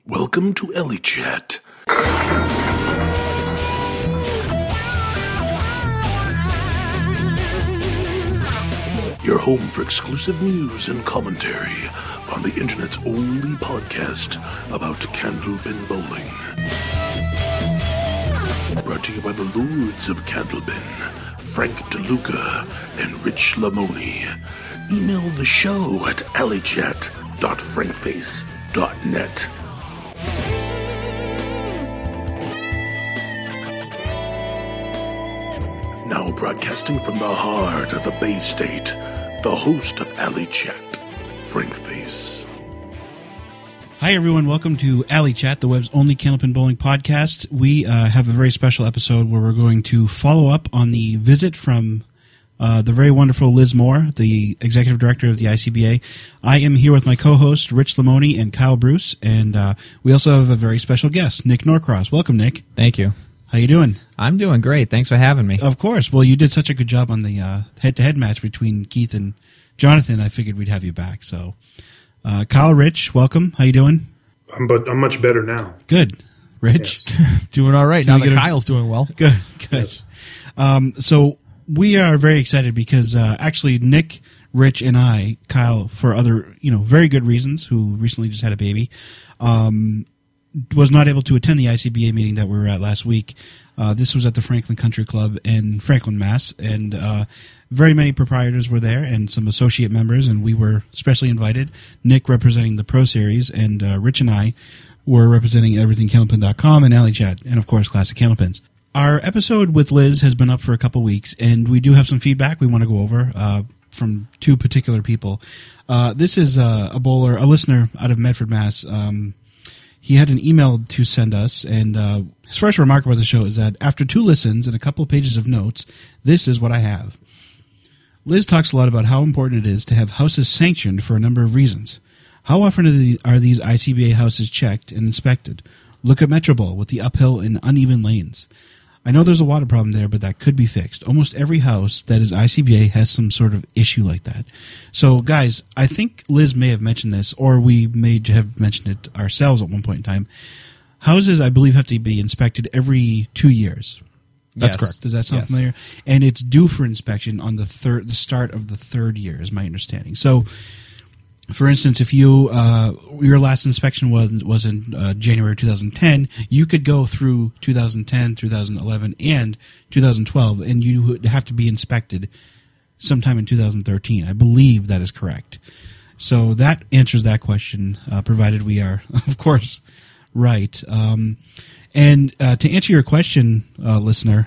Welcome to Ellie Chat. Your home for exclusive news and commentary on the internet's only podcast about Candlepin Bowling. Brought to you by the Lords of Candlepin, Frank DeLuca and Rich Lamoni. Email the show at alleychat.frankface.net. Now broadcasting from the heart of the Bay State, the host of Alley Chat, Frank Face. Hi everyone, welcome to Alley Chat, the web's only Candlepin Bowling podcast. We have a very special episode where we're going to follow up on the visit from the very wonderful Liz Moore, the executive director of the ICBA. I am here with my co-host, Rich Lamoni and Kyle Bruce, and we also have a very special guest, Nick Norcross. Welcome, Nick. Thank you. How you doing? I'm doing great. Thanks for having me. Of course. Well, you did such a good job on the head-to-head match between Keith and Jonathan. I figured we'd have you back. So, Kyle, Rich, welcome. How you doing? I'm much better now. Good. Rich? Yes. Doing all right. Now that Kyle's doing well. Good. Yes. So we are very excited because actually Nick, Rich, and I, Kyle, for other very good reasons, who recently just had a baby, was not able to attend the ICBA meeting that we were at last week. This was at the Franklin Country Club in Franklin, Mass., and very many proprietors were there and some associate members, and we were specially invited. Nick representing the Pro Series, and Rich and I were representing everythingcandlepin.com and Alley Chat, and of course Classic Candlepins. Our episode with Liz has been up for a couple weeks, and we do have some feedback we want to go over from two particular people. This is a bowler, a listener out of Medford, Mass., he had an email to send us, and his first remark about the show is that after 2 listens and a couple of pages of notes, this is what I have. Liz talks a lot about how important it is to have houses sanctioned for a number of reasons. How often are these ICBA houses checked and inspected? Look at Metro Bowl with the uphill and uneven lanes. I know there's a water problem there, but that could be fixed. Almost every house that is ICBA has some sort of issue like that. So, guys, I think Liz may have mentioned this, or we may have mentioned it ourselves at one point in time. Houses, I believe, have to be inspected every 2 years. That's correct. Does that sound familiar? And it's due for inspection on the start of the 3rd year, is my understanding. So, for instance, if your last inspection was in January 2010, you could go through 2010, 2011, and 2012, and you would have to be inspected sometime in 2013. I believe that is correct. So that answers that question, provided we are, of course, right. And to answer your question, listener,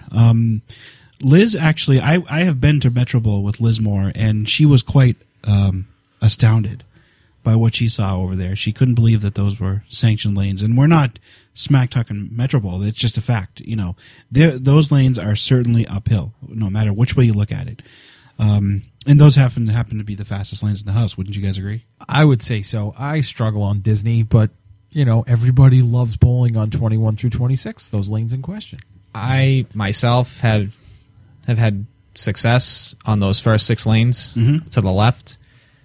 Liz actually, I have been to Metro Bowl with Liz Moore, and she was quite astounded by what she saw over there. She couldn't believe that those were sanctioned lanes, and we're not smack talking Metro Bowl. It's just a fact. Those lanes are certainly uphill, no matter which way you look at it. And those happen to be the fastest lanes in the house. Wouldn't you guys agree? I would say so. I struggle on Disney, but everybody loves bowling on 21 through 26. Those lanes in question. I myself have had success on those first 6 lanes to the left.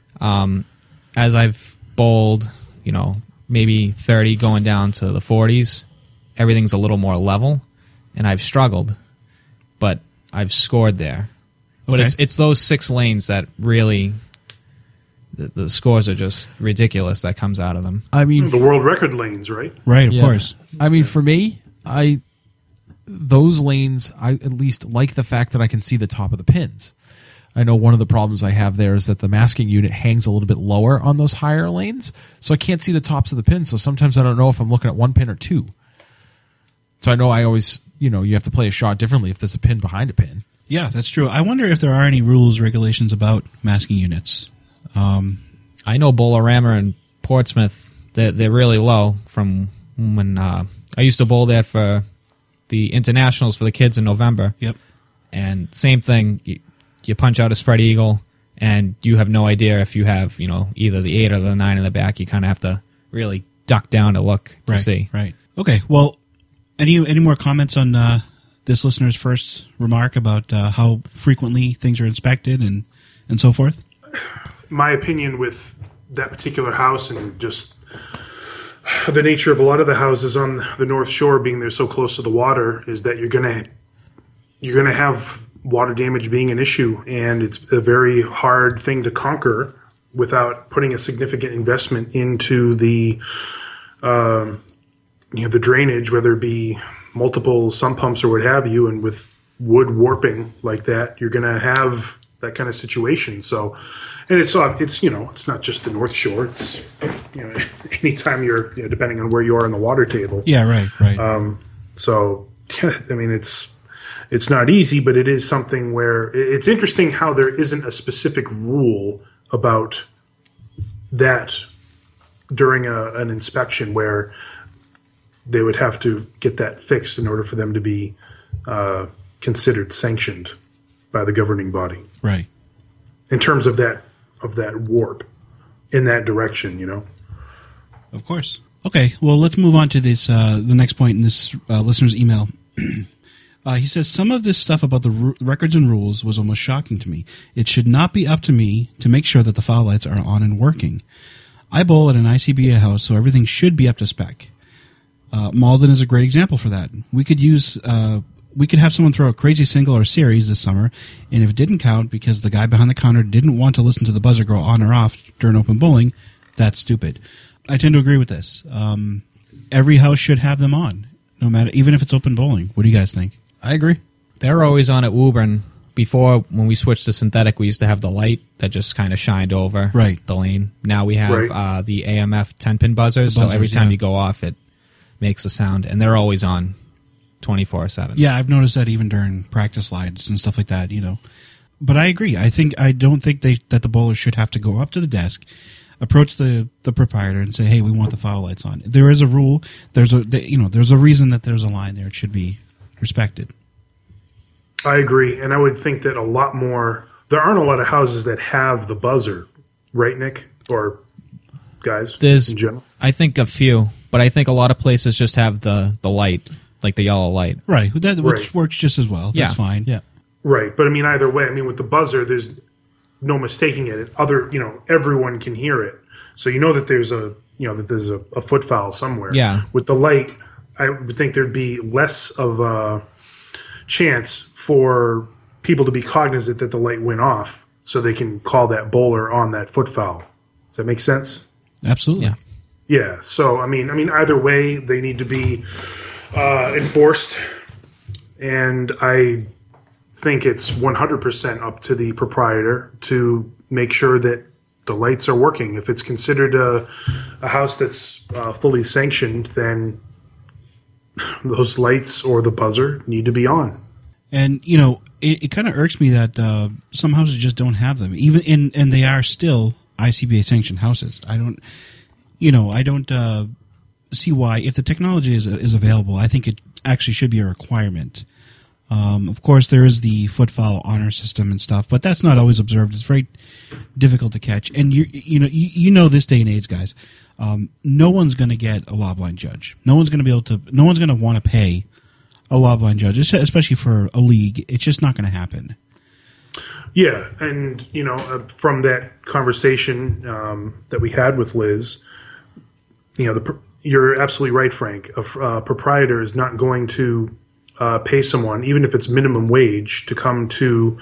As I've bowled, maybe 30 going down to the 40s, everything's a little more level, and I've struggled, but I've scored there. But it's those 6 lanes that really, the scores are just ridiculous that comes out of them. I mean, the world record lanes, right? Right, of course. I mean, for me, those lanes, I at least like the fact that I can see the top of the pins. I know one of the problems I have there is that the masking unit hangs a little bit lower on those higher lanes, so I can't see the tops of the pins, so sometimes I don't know if I'm looking at 1 pin or 2. So I know I always, you have to play a shot differently if there's a pin behind a pin. Yeah, that's true. I wonder if there are any rules, regulations about masking units. I know Bowlerama and Portsmouth, they're really low from when I used to bowl there for the internationals for the kids in November. Yep. And same thing, you punch out a spread eagle, and you have no idea if you have, either the 8 or the 9 in the back. You kind of have to really duck down to look to see. Right. Okay. Well, any more comments on this listener's first remark about how frequently things are inspected and so forth? My opinion with that particular house and just the nature of a lot of the houses on the North Shore, being they're so close to the water, is that you're gonna have water damage being an issue, and it's a very hard thing to conquer without putting a significant investment into the the drainage, whether it be multiple sump pumps or what have you, and with wood warping like that, you're going to have that kind of situation. So, and it's it's not just the North Shore. It's anytime you're depending on where you are in the water table. Yeah, right. So, I mean, it's not easy, but it is something where it's interesting how there isn't a specific rule about that during an inspection where they would have to get that fixed in order for them to be considered sanctioned by the governing body. Right. In terms of that warp in that direction, Of course. Okay, well, let's move on to this the next point in this listener's email. He says, some of this stuff about the records and rules was almost shocking to me. It should not be up to me to make sure that the foul lights are on and working. I bowl at an ICBA house, so everything should be up to spec. Malden is a great example for that. We could have someone throw a crazy single or series this summer, and if it didn't count because the guy behind the counter didn't want to listen to the buzzer go on or off during open bowling, that's stupid. I tend to agree with this. Every house should have them on, no matter, even if it's open bowling. What do you guys think? I agree. They're always on at Woburn. Before, when we switched to synthetic, we used to have the light that just kind of shined over the lane. Now we have the AMF 10-pin buzzers, so every time you go off, it makes a sound, and they're always on 24/7. Yeah, I've noticed that even during practice slides and stuff like that, But I agree. I don't think that the bowler should have to go up to the desk, approach the proprietor, and say, "Hey, we want the foul lights on." There is a rule. There's a reason that there's a line there. It should be respected. I agree, and I would think that there aren't a lot of houses that have the buzzer, right, Nick? Or guys in general? I think a few, but I think a lot of places just have the light, like the yellow light. Right, which works just as well. That's fine. Yeah. Right, but I mean, either way, with the buzzer, there's no mistaking it. Everyone can hear it, so that there's a foot foul somewhere. Yeah. With the light, I would think there'd be less of a chance for people to be cognizant that the light went off, so they can call that bowler on that foot foul. Does that make sense? Absolutely. Yeah. Yeah. So I mean, either way, they need to be enforced, and I think it's 100% up to the proprietor to make sure that the lights are working. If it's considered a house that's fully sanctioned, then those lights or the buzzer need to be on. And it kind of irks me that some houses just don't have them, and they are still ICBA sanctioned houses. I don't see why. If the technology is available, I think it actually should be a requirement. Of course, there is the foot foul honor system and stuff, but that's not always observed. It's very difficult to catch. And this day and age, guys, no one's going to get a law blind judge. No one's going to want to pay a law blind judge, especially for a league. It's just not going to happen. Yeah, and from that conversation that we had with Liz, you're absolutely right, Frank. A proprietor is not going to pay someone, even if it's minimum wage, to come to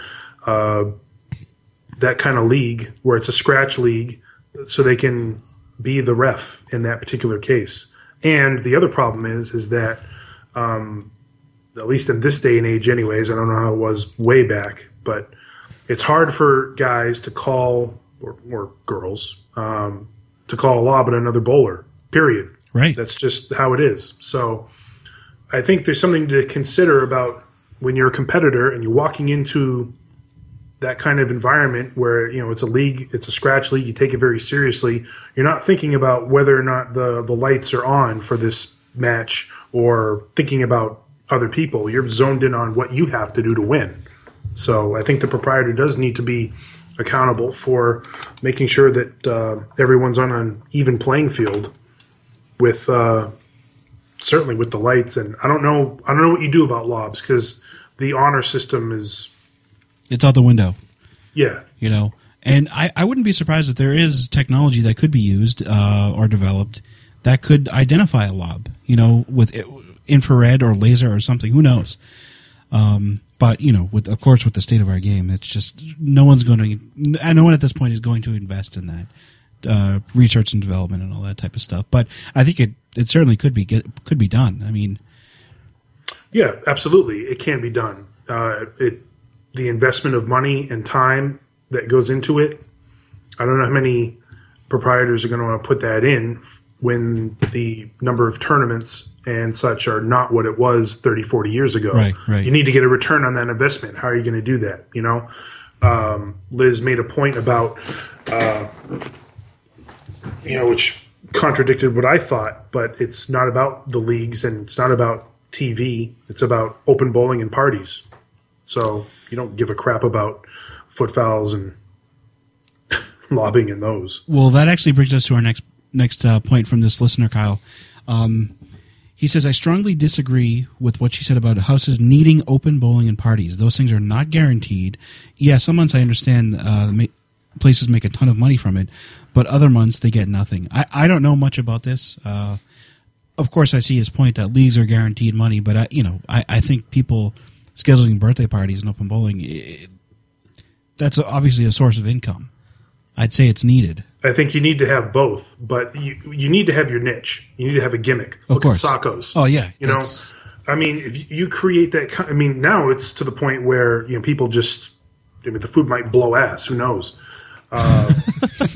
that kind of league where it's a scratch league, so they can be the ref in that particular case. And the other problem is that, at least in this day and age, anyways, I don't know how it was way back, but it's hard for guys to call or girls to call a lob at another bowler. Period. Right. That's just how it is. So I think there's something to consider about when you're a competitor and you're walking into that kind of environment where, it's a league, it's a scratch league, you take it very seriously. You're not thinking about whether or not the lights are on for this match or thinking about other people. You're zoned in on what you have to do to win. So I think the proprietor does need to be accountable for making sure that everyone's on an even playing field with certainly with the lights. And I don't know what you do about lobs, because the honor system it's out the window. Yeah. And I wouldn't be surprised if there is technology that could be used or developed that could identify a lob, with infrared or laser or something. Who knows? But with the state of our game, it's just no one at this point is going to invest in that research and development and all that type of stuff. But I think it certainly could be done. I mean, yeah, absolutely, it can be done. The investment of money and time that goes into it, I don't know how many proprietors are going to want to put that in when the number of tournaments and such are not what it was 30, 40 years ago. Right. You need to get a return on that investment. How are you going to do that? Liz made a point about, which contradicted what I thought, but it's not about the leagues and it's not about TV. It's about open bowling and parties. So you don't give a crap about foot fouls and lobbing in those. Well, that actually brings us to our next point from this listener, Kyle. He says, I strongly disagree with what she said about houses needing open bowling and parties. Those things are not guaranteed. Yeah, some months I understand places make a ton of money from it, but other months they get nothing. I don't know much about this. Of course, I see his point that leagues are guaranteed money, but I think people scheduling birthday parties and open bowling, that's obviously a source of income. I'd say it's needed. I think you need to have both, but you need to have your niche. You need to have a gimmick. Of course. Look at Sacco's. Oh, yeah. If you create that, now it's to the point where, people just, the food might blow ass. Who knows? If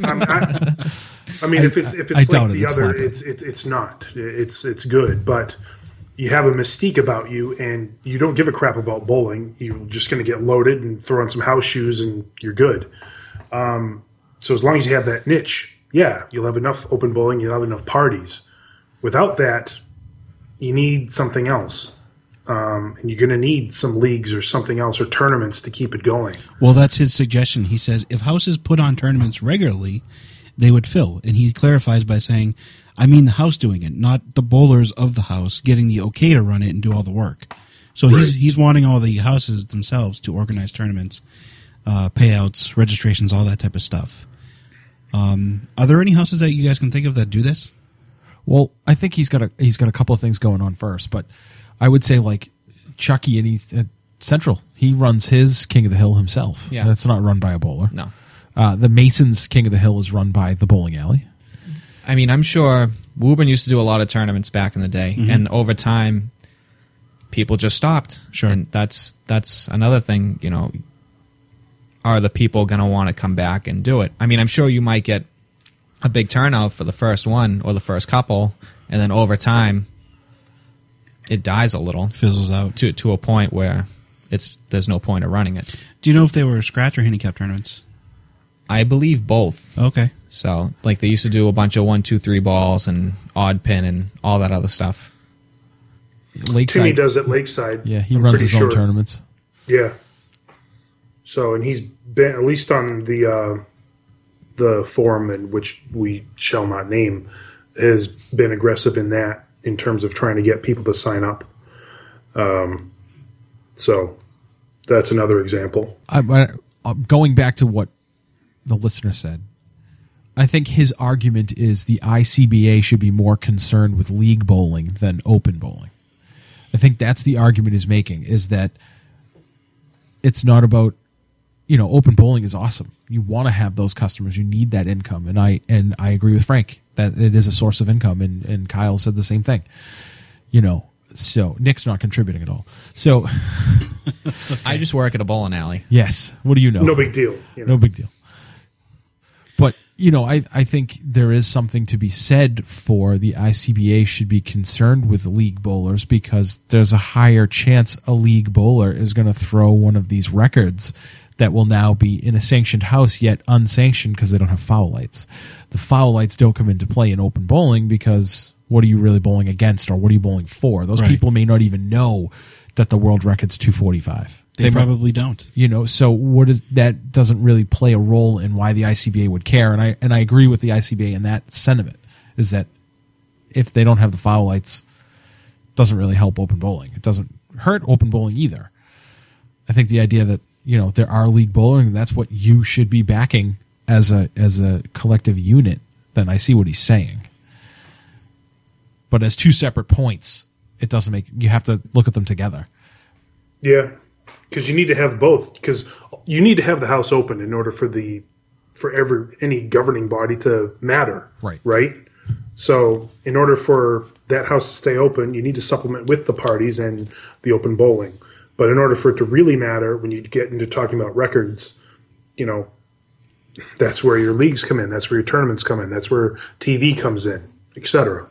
it's like the other, it's not. It's good, but you have a mystique about you, and you don't give a crap about bowling. You're just going to get loaded and throw on some house shoes, and you're good. So as long as you have that niche, yeah, you'll have enough open bowling, you'll have enough parties. Without that, you need something else. And you're going to need some leagues or something else or tournaments to keep it going. Well, that's his suggestion. He says if houses put on tournaments regularly, they would fill. And he clarifies by saying, I mean the house doing it, not the bowlers of the house getting the okay to run it and do all the work. So Right. he's wanting all the houses themselves to organize tournaments, payouts, registrations, all that type of stuff. Are there any houses that you guys can think of that do this? Well, I think he's got a couple of things going on first, but I would say like Chucky and he's at Central. He runs his King of the Hill himself. Yeah. That's not run by a bowler. No. The Masons King of the Hill is run by the bowling alley. I mean, I'm sure Woburn used to do a lot of tournaments back in the day, and over time, people just stopped. Sure. And that's another thing, are the people going to want to come back and do it? I mean, I'm sure you might get a big turnout for the first one or the first couple, and then over time, it dies a little. Fizzles out. To a point where there's no point of running it. Do you know if they were scratch or handicap tournaments? I believe both. Okay. So, like, they used to do a bunch of 1, 2, 3 balls and odd pin and all that other stuff. Timmy does at Lakeside. Yeah, he I'm runs pretty his own sure. tournaments. Yeah. So, and he's been, at least on the forum, in which we shall not name, has been aggressive in that in terms of trying to get people to sign up. So that's another example. Going back to what the listener said, I think his argument is the ICBA should be more concerned with league bowling than open bowling. I think that's the argument he's making, is that it's not about, open bowling is awesome. You want to have those customers. You need that income. And I agree with Frank that it is a source of income. And Kyle said the same thing, so Nick's not contributing at all. So Okay. I just work at a bowling alley. yes, what do you know? No big deal. No big deal. But, I think there is something to be said for the ICBA should be concerned with league bowlers, because there's a higher chance a league bowler is going to throw one of these records that will now be in a sanctioned house, yet unsanctioned because they don't have foul lights. The foul lights don't come into play in open bowling because what are you really bowling against, or what are you bowling for? Those Right. people may not even know that the world record's 245. They probably don't. So what is that? Doesn't really play a role in why the ICBA would care, and I agree with the ICBA in that sentiment, is that if they don't have the foul lights, it doesn't really help open bowling. It doesn't hurt open bowling either. I think the idea that there are league bowling, and that's what you should be backing as a collective unit. Then I see what he's saying. but as two separate points, it doesn't make. You have to look at them together. Yeah, because you need to have both. Because you need to have the house open in order for any governing body to matter. Right. Right. So in order for that house to stay open, you need to supplement with the parties and the open bowling. But in order for it to really matter, when you get into talking about records, that's where your leagues come in. That's where your tournaments come in. That's where TV comes in, etc.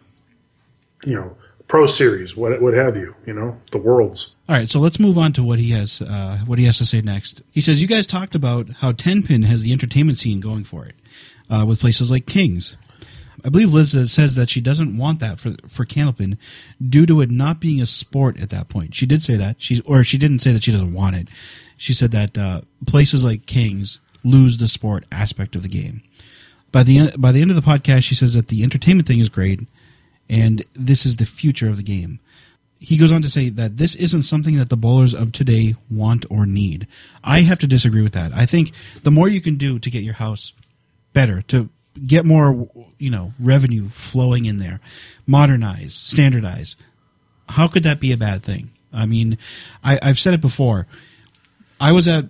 Pro Series, what have you? The Worlds. All right, so let's move on to what he has to say next. He says, you guys talked about how 10-pin has the entertainment scene going for it, with places like King's. I believe Liz says that she doesn't want that for Candlepin due to it not being a sport at that point. She did say that. She didn't say that she doesn't want it. She said that places like King's lose the sport aspect of the game. By the end of the podcast, she says that the entertainment thing is great, and this is the future of the game. He goes on to say that this isn't something that the bowlers of today want or need. I have to disagree with that. I think the more you can do to get your house better, to get more, revenue flowing in there, modernize, standardize, how could that be a bad thing? I mean, I've said it before. I was at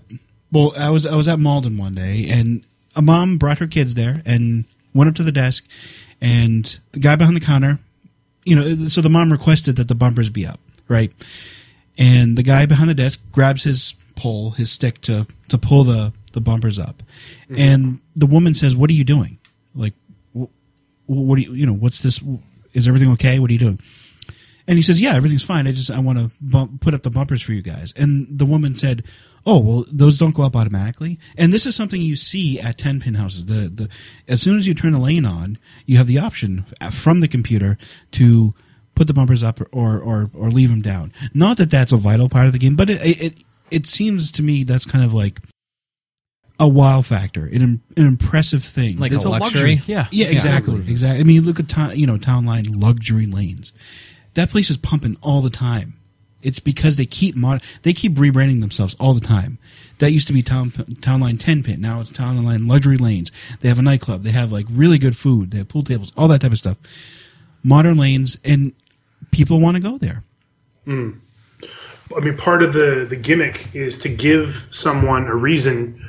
Malden one day, and a mom brought her kids there and went up to the desk, and the guy behind the counter, so the mom requested that the bumpers be up, right? And the guy behind the desk grabs his stick to pull the bumpers up. Mm-hmm. And the woman says, "What are you doing? Like, what do you, what's this? Is everything okay? What are you doing?" And he says, "Yeah, everything's fine. I want to put up the bumpers for you guys." And the woman said, "Oh, well, those don't go up automatically." And this is something you see at 10-pin houses. As soon as you turn the lane on, you have the option from the computer to put the bumpers up or leave them down. Not that that's a vital part of the game, but it seems to me that's kind of like a wow factor, an impressive thing. Like it's a luxury. Yeah, exactly. I mean, you look at Town Line luxury lanes. That place is pumping all the time. It's because they keep rebranding themselves all the time. That used to be Town Line 10-pin. Now it's Town Line luxury lanes. They have a nightclub. They have like really good food. They have pool tables, all that type of stuff. Modern lanes, and people want to go there. I mean, part of the gimmick is to give someone a reason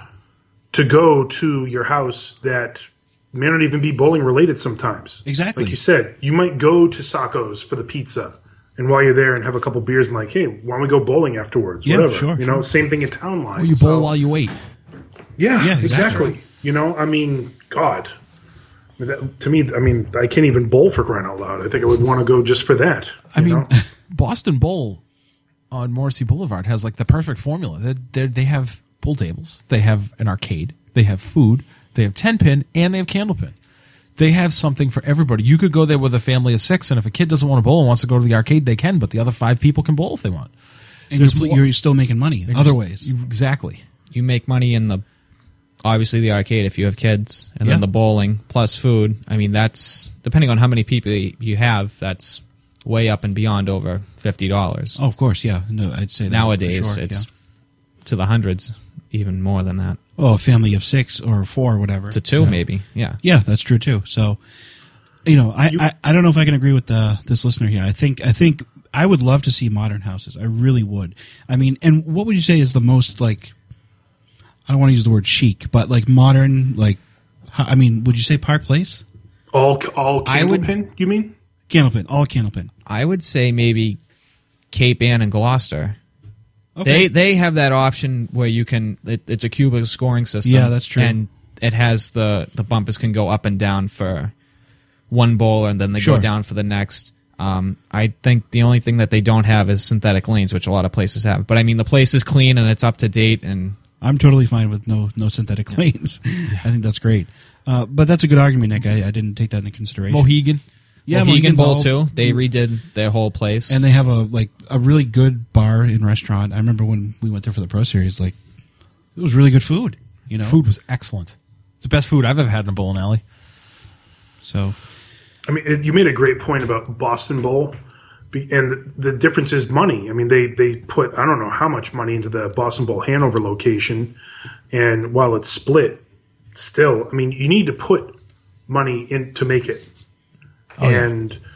to go to your house that may not even be bowling related sometimes. Exactly. Like you said, you might go to Sacco's for the pizza, and while you're there and have a couple beers and like, hey, why don't we go bowling afterwards? Yeah, whatever. sure. Same thing at Town Line. Or you bowl while you wait. Yeah, exactly. I mean, God. To me, I can't even bowl for crying out loud. I think I would want to go just for that. I mean, Boston Bowl on Morrissey Boulevard has like the perfect formula. They have pool tables, they have an arcade, they have food, they have 10-pin, and they have Candlepin. They have something for everybody. You could go there with a family of 6, and if a kid doesn't want to bowl and wants to go to the arcade, they can, but the other 5 people can bowl if they want. And you're still making money other ways. Exactly. You make money in obviously the arcade if you have kids, and then the bowling plus food. I mean, that's depending on how many people you have. That's way up and beyond over $50. Oh, of course, yeah. No, I'd say that nowadays sure, it's to the hundreds, even more than that. Oh, a family of 6 or 4 or whatever. To 2, maybe. Yeah. Yeah, that's true too. So, I don't know if I can agree with this listener here. I think I would love to see modern houses. I really would. I mean, and what would you say is the most like? I don't want to use the word chic, but like modern, like, I mean, would you say Park Place? All Candlepin, you mean? Candlepin, all Candlepin. I would say maybe Cape Ann and Gloucester. Okay. They have that option where you can. It's a cubic scoring system. Yeah, that's true. And it has the bumpers can go up and down for one bowl, and then they go down for the next. I think the only thing that they don't have is synthetic lanes, which a lot of places have. But I mean, the place is clean and it's up to date, and I'm totally fine with no synthetic lanes. I think that's great. But that's a good argument, Nick. I didn't take that into consideration. Mohegan. Yeah, Mohegan Bowl too. They redid their whole place, and they have a really good bar and restaurant. I remember when we went there for the Pro Series, like it was really good food. Food was excellent. It's the best food I've ever had in a bowling alley. So, I mean, you made a great point about Boston Bowl, and the difference is money. I mean, they put I don't know how much money into the Boston Bowl Hanover location, and while it's split, still, I mean, you need to put money in to make it.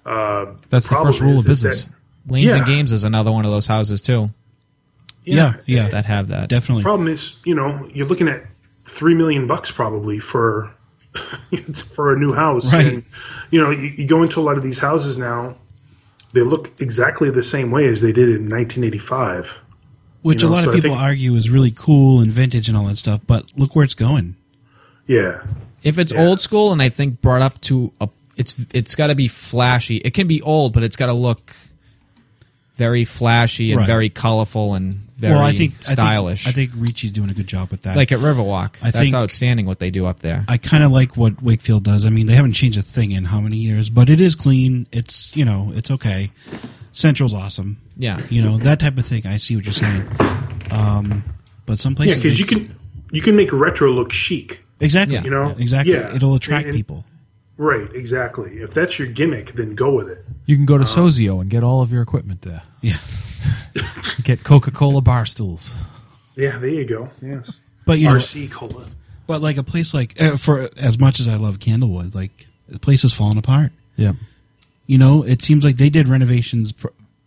That's the first rule of business. Lanes and Yeah. Games is another one of those houses too Yeah, that have that. definitely. Problem is, you're looking at $3 million probably for for a new house. Right. And you go into a lot of these houses now, they look exactly the same way as they did in 1985. Which a lot so of I people think- argue is really cool and vintage and all that stuff, but look where it's going. Yeah. If it's old school and I think brought up to it's got to be flashy. It can be old, but it's got to look very flashy and Right. very colorful and very stylish. I think Ricci's doing a good job with that. like at Riverwalk. I That's think- outstanding what they do up there. I kind of like what Wakefield does. I mean, they haven't changed a thing in how many years, but it is clean. It's it's okay. Central's awesome. Yeah. That type of thing. I see what you're saying. But some Yeah, places because they- you can make retro look chic. exactly, Yeah. exactly. Yeah. It'll attract And- people. Right, exactly. If that's your gimmick, then go with it. You can go to Sozio and get all of your equipment there. Yeah, Get Coca-Cola bar stools. Yeah, there you go. Yes. but RC Cola. but like a place like for as much as I love Candlewood, like the place is falling apart. Yeah. It seems like they did renovations.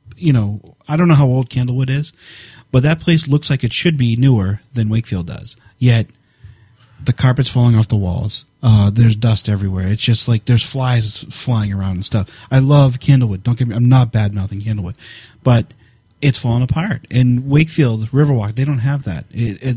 I don't know how old Candlewood is, but that place looks like it should be newer than Wakefield does. Yet the carpet's falling off the walls. There's dust everywhere. It's just like there's flies flying around and stuff. I love Candlewood. Don't get me. I'm not bad mouthing Candlewood, but it's falling apart. And Wakefield, Riverwalk, they don't have that.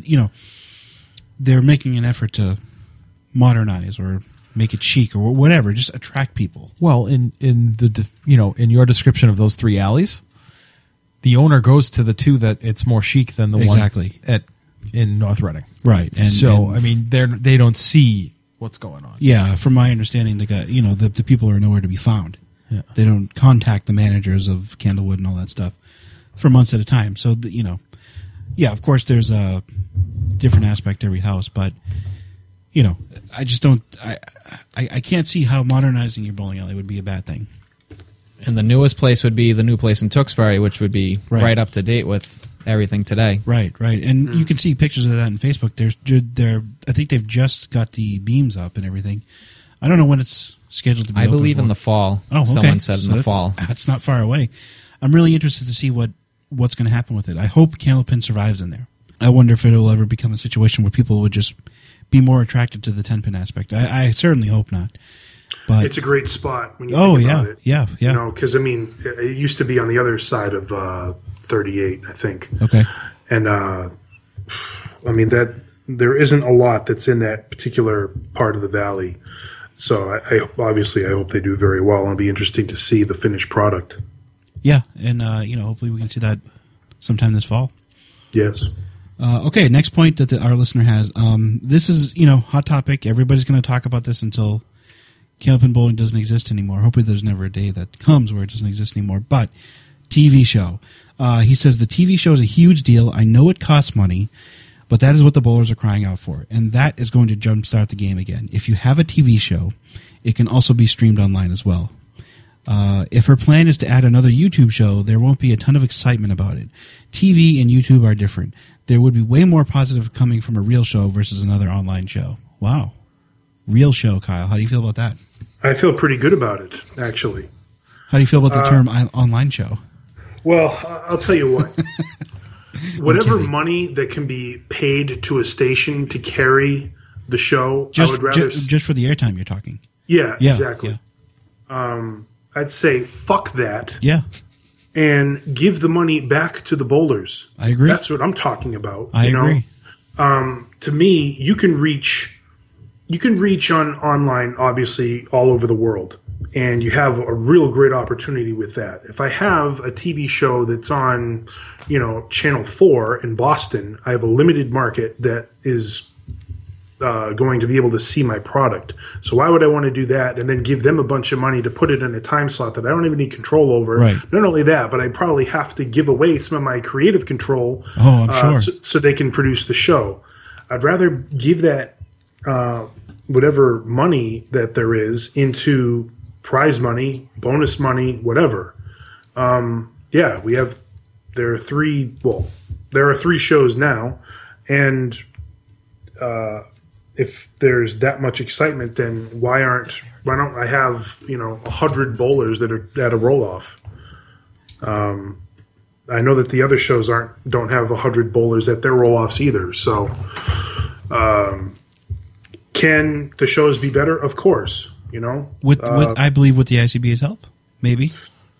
They're making an effort to modernize or make it chic or whatever, just attract people. Well, in your description of those three alleys, the owner goes to the two that it's more chic than the Exactly. one in North Reading. Right. I mean, they don't see what's going on. Yeah, from my understanding, the people are nowhere to be found. Yeah. They don't contact the managers of Candlewood and all that stuff for months at a time. So, yeah, of course, there's a different aspect to every house, but I just don't. I can't see how modernizing your bowling alley would be a bad thing. And the newest place would be the new place in Tewksbury, which would be Right. right up to date with everything today. Right, and you can see pictures of that on Facebook. I think they've just got the beams up and everything. I don't know when it's scheduled to be. I open believe for. in the fall. Oh, okay. Someone said in the that's- fall. That's not far away. I'm really interested to see what's going to happen with it. I hope Candlepin survives in there. I wonder if it will ever become a situation where people would just be more attracted to the 10-pin aspect. I certainly hope not. But It's a great spot when you oh think yeah, about it. yeah. Because it used to be on the other side of 38, I think. Okay. And that there isn't a lot that's in that particular part of the valley. So I hope they do very well. It'll be interesting to see the finished product. Yeah, and hopefully we can see that sometime this fall. Yes. Okay, next point that our listener has. This is hot topic. Everybody's going to talk about this until Candlepin Bowling doesn't exist anymore. Hopefully, there's never a day that comes where it doesn't exist anymore. But TV show. He says the TV show is a huge deal. I know it costs money, but that is what the bowlers are crying out for, and that is going to jumpstart the game again. If you have a TV show, it can also be streamed online as well. If her plan is to add another YouTube show, there won't be a ton of excitement about it. TV and YouTube are different. There would be way more positive coming from a real show versus another online show. Wow. Real show, Kyle. How do you feel about that? I feel pretty good about it, actually. How do you feel about the term online show? Well, I'll tell you what. Whatever money that can be paid to a station to carry the show, I would rather... Just for the airtime you're talking. Yeah, Yeah, exactly. yeah. I'd say fuck that Yeah, and give the money back to the bowlers. I agree. That's what I'm talking about. I agree. To me, you can reach on online, obviously, all over the world, and you have a real great opportunity with that. If I have a TV show that's on, Channel 4 in Boston, I have a limited market that is going to be able to see my product. So why would I want to do that and then give them a bunch of money to put it in a time slot that I don't even need control over? Right. Not only that, but I probably have to give away some of my creative control. Oh, I'm sure. So they can produce the show. I'd rather give that whatever money that there is into prize money, bonus money, whatever. There are three shows now, and if there's that much excitement, then why don't I have 100 bowlers that are at a roll off? I know that the other shows don't have 100 bowlers at their roll offs either. So, can the shows be better? Of course. With I believe with the ICBA's help, maybe.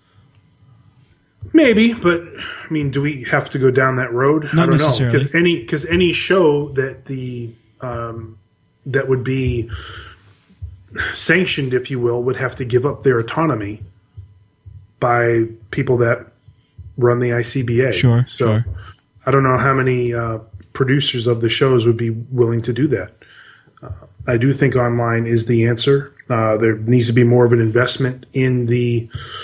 Maybe, but I mean, do we have to go down that road? Not I don't necessarily. know, because any show that that would be sanctioned, if you will, would have to give up their autonomy by people that run the ICBA. Sure. So I don't know how many producers of the shows would be willing to do that. I do think online is the answer. There needs to be more of an investment in the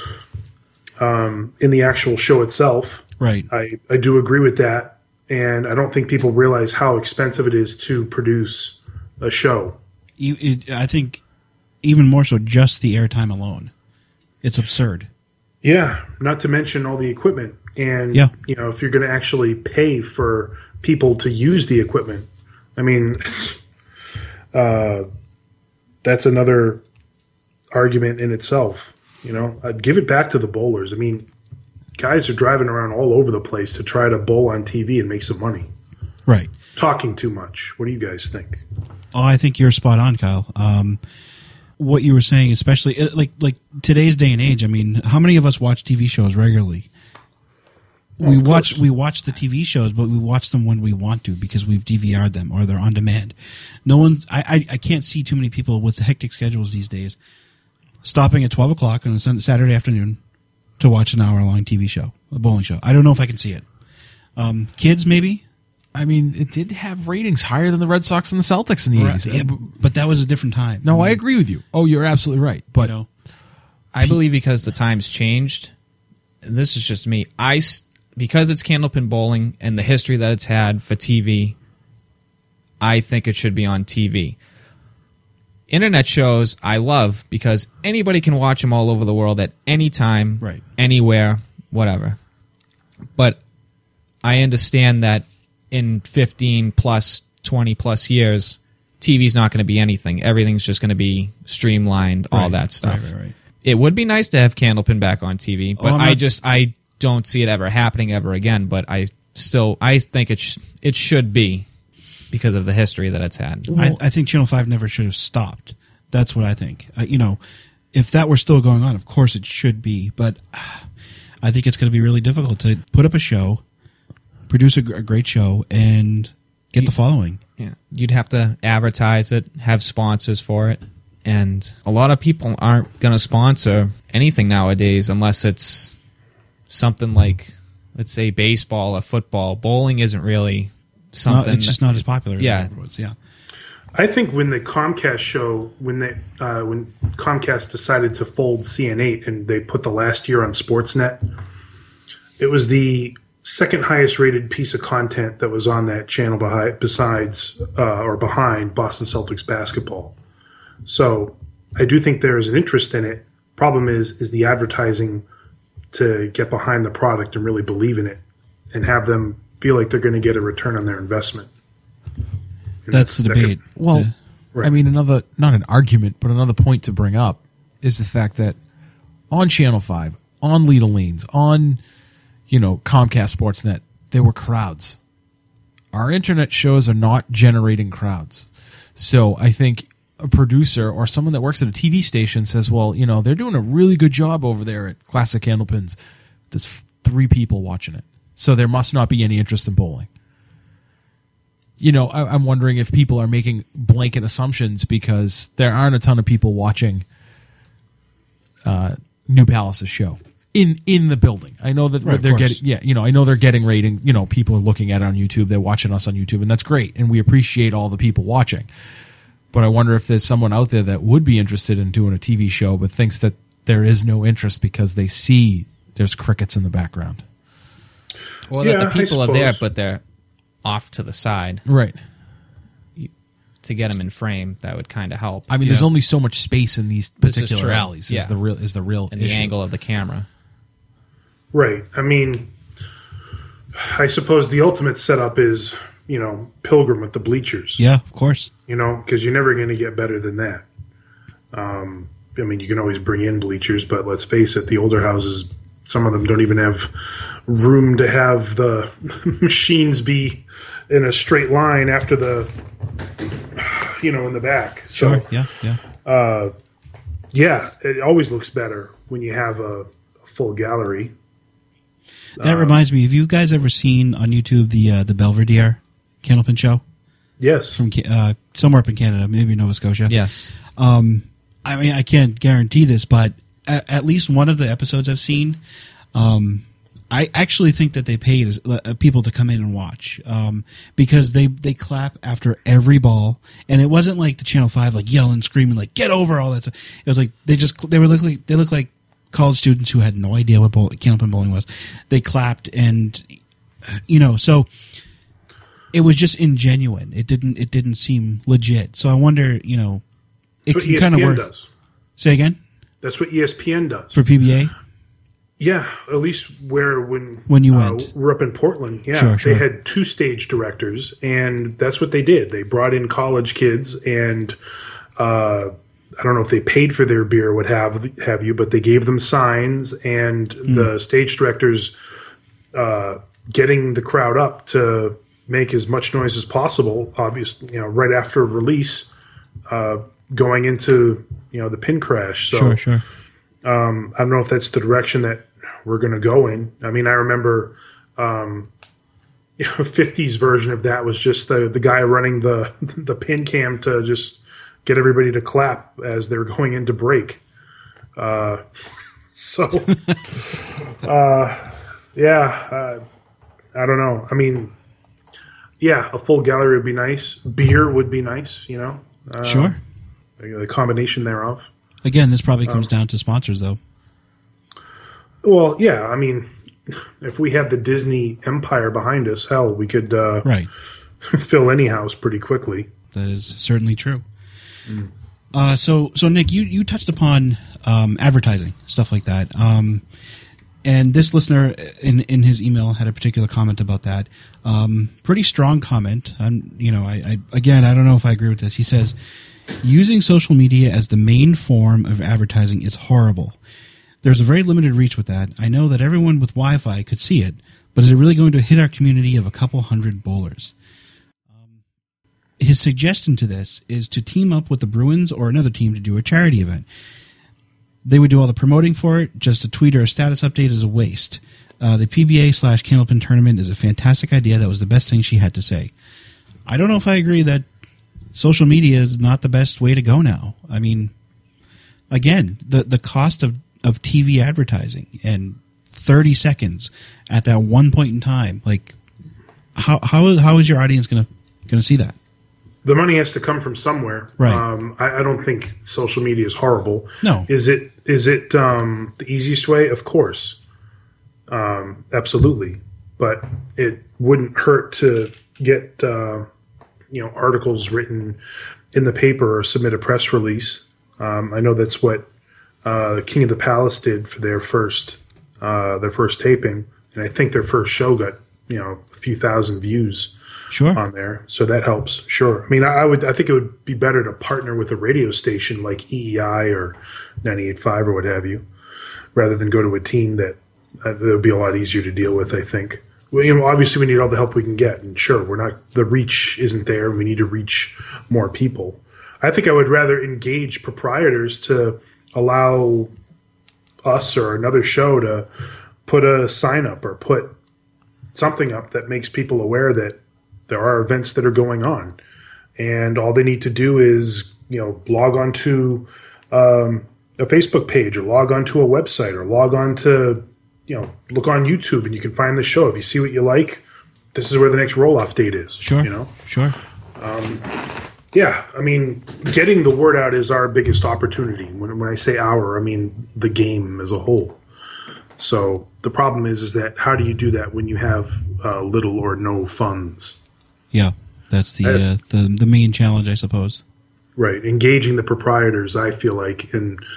actual show itself. Right. I do agree with that, and I don't think people realize how expensive it is to produce a show. I think even more so just the airtime alone. It's absurd. Yeah, not to mention all the equipment. And, if you're going to actually pay for people to use the equipment, I mean, that's another argument in itself. I'd give it back to the bowlers. I mean, guys are driving around all over the place to try to bowl on TV and make some money. Right. Talking too much. What do you guys think? Oh, I think you're spot on, Kyle. What you were saying, especially like today's day and age. I mean, how many of us watch TV shows regularly? We watch the TV shows, but we watch them when we want to because we've DVR'd them or they're on demand. No one, I can't see too many people with the hectic schedules these days stopping at 12 o'clock on a Saturday afternoon to watch an hour-long TV show, a bowling show. I don't know if I can see it. Kids, maybe. I mean, it did have ratings higher than the Red Sox and the Celtics in the 80s. Yeah, but that was a different time. No, I agree with you. Oh, you're absolutely right. But I believe because the times changed, and this is just me, because it's Candlepin Bowling and the history that it's had for TV, I think it should be on TV. Internet shows I love because anybody can watch them all over the world at any time, right, anywhere, whatever. But I understand that in 15 plus, 20 plus years, TV's not going to be anything. Everything's just going to be streamlined, all that stuff. Right. It would be nice to have Candlepin back on TV, but I don't see it ever happening ever again. But I think it should be because of the history that it's had. I think Channel 5 never should have stopped. That's what I think. If that were still going on, of course it should be. But I think it's going to be really difficult to put up a show, produce a great show, and get the following. Yeah, you'd have to advertise it, have sponsors for it, and a lot of people aren't going to sponsor anything nowadays unless it's something like, let's say, baseball or football. Bowling isn't really something. It's just not as popular. Yeah. Yeah. I think when the Comcast show, when Comcast decided to fold CN8 and they put the last year on Sportsnet, it was the second highest rated piece of content that was on that channel behind Boston Celtics basketball. So I do think there is an interest in it. Problem is the advertising to get behind the product and really believe in it and have them feel like they're going to get a return on their investment. That's the debate. Right. I mean, not an argument, but another point to bring up is the fact that on Channel 5, on Lethal Lanes, on Comcast Sportsnet, there were crowds. Our internet shows are not generating crowds. So I think a producer or someone that works at a TV station says, well, they're doing a really good job over there at Classic Candlepins. There's 3 people watching it. So there must not be any interest in bowling. I'm wondering if people are making blanket assumptions because there aren't a ton of people watching New Palace's show in the building. I know that they're getting, I know they're getting rating. People are looking at it on YouTube. They're watching us on YouTube, and that's great. And we appreciate all the people watching. But I wonder if there's someone out there that would be interested in doing a TV show, but thinks that there is no interest because they see there's crickets in the background. Well, that the people are there, but they're off to the side. Right. To get them in frame, that would kind of help. I mean, there's only so much space in these particular alleys. Yeah. Is the real and issue. The angle of the camera. Right. I mean, I suppose the ultimate setup is Pilgrim with the bleachers. Yeah, of course. Because you're never going to get better than that. You can always bring in bleachers, but let's face it, the older houses, some of them don't even have room to have the machines be in a straight line after the, in the back. Sure, So, yeah. It always looks better when you have a full gallery. That reminds me, have you guys ever seen on YouTube the Belvedere Candlepin show? Yes. From somewhere up in Canada, maybe Nova Scotia. Yes. I can't guarantee this, but at least one of the episodes I've seen, I actually think that they paid people to come in and watch because they clap after every ball, and it wasn't like the Channel 5 like yelling, screaming, like get over all that stuff. It was like they looked like college students who had no idea what Candlepin bowling was. They clapped, and so it was just ingenuine. It didn't seem legit. So I wonder, it can kind of work. Does. Say again? That's what ESPN does. For PBA? Yeah, at least when you went. We're up in Portland. Yeah, sure. They had 2 stage directors, and that's what they did. They brought in college kids, and I don't know if they paid for their beer or what have you, but they gave them signs, and the stage directors getting the crowd up to make as much noise as possible, obviously, right after release, going into, the pin crash. So, sure. I don't know if that's the direction that we're going to go in. I mean, I remember 50s version of that was just the guy running the pin cam to just get everybody to clap as they're going into break. I don't know. I mean, yeah, a full gallery would be nice. Beer would be nice, Sure. The combination thereof. Again, this probably comes down to sponsors, though. Well, yeah. I mean, if we had the Disney empire behind us, hell, we could right. fill any house pretty quickly. That is certainly true. So Nick, you touched upon advertising, stuff like that. And this listener in his email had a particular comment about that. Pretty strong comment. I don't know if I agree with this. He says, using social media as the main form of advertising is horrible. There's a very limited reach with that. I know that everyone with Wi-Fi could see it, but is it really going to hit our community of a couple hundred bowlers? His suggestion to this is to team up with the Bruins or another team to do a charity event. They would do all the promoting for it. Just a tweet or a status update is a waste. The PBA/Candlepin tournament is a fantastic idea. That was the best thing she had to say. I don't know if I agree that social media is not the best way to go now. I mean, again, the cost of TV advertising and 30 seconds at that one point in time, like how is your audience going to see that? The money has to come from somewhere. Right. I don't think social media is horrible. No. Is it the easiest way? Of course. Absolutely. But it wouldn't hurt to get articles written in the paper or submit a press release. I know that's what King of the Palace did for their first taping, and I think their first show got a few thousand views. Sure. On there, so that helps. Sure. I mean, I think it would be better to partner with a radio station like EEI or 98.5 or what have you, rather than go to a team that would be a lot easier to deal with. I think. Well, obviously we need all the help we can get, and sure, the reach isn't there. We need to reach more people. I think I would rather engage proprietors to allow us or another show to put a sign up or put something up that makes people aware that there are events that are going on, and all they need to do is, log on to a Facebook page or log on to a website or log on to, look on YouTube and you can find the show. If you see what you like, this is where the next roll-off date is. Sure. Sure. Yeah. I mean, getting the word out is our biggest opportunity. When I say our, I mean the game as a whole. So the problem is that how do you do that when you have little or no funds? Yeah, that's the main challenge, I suppose. Right, engaging the proprietors, I feel like,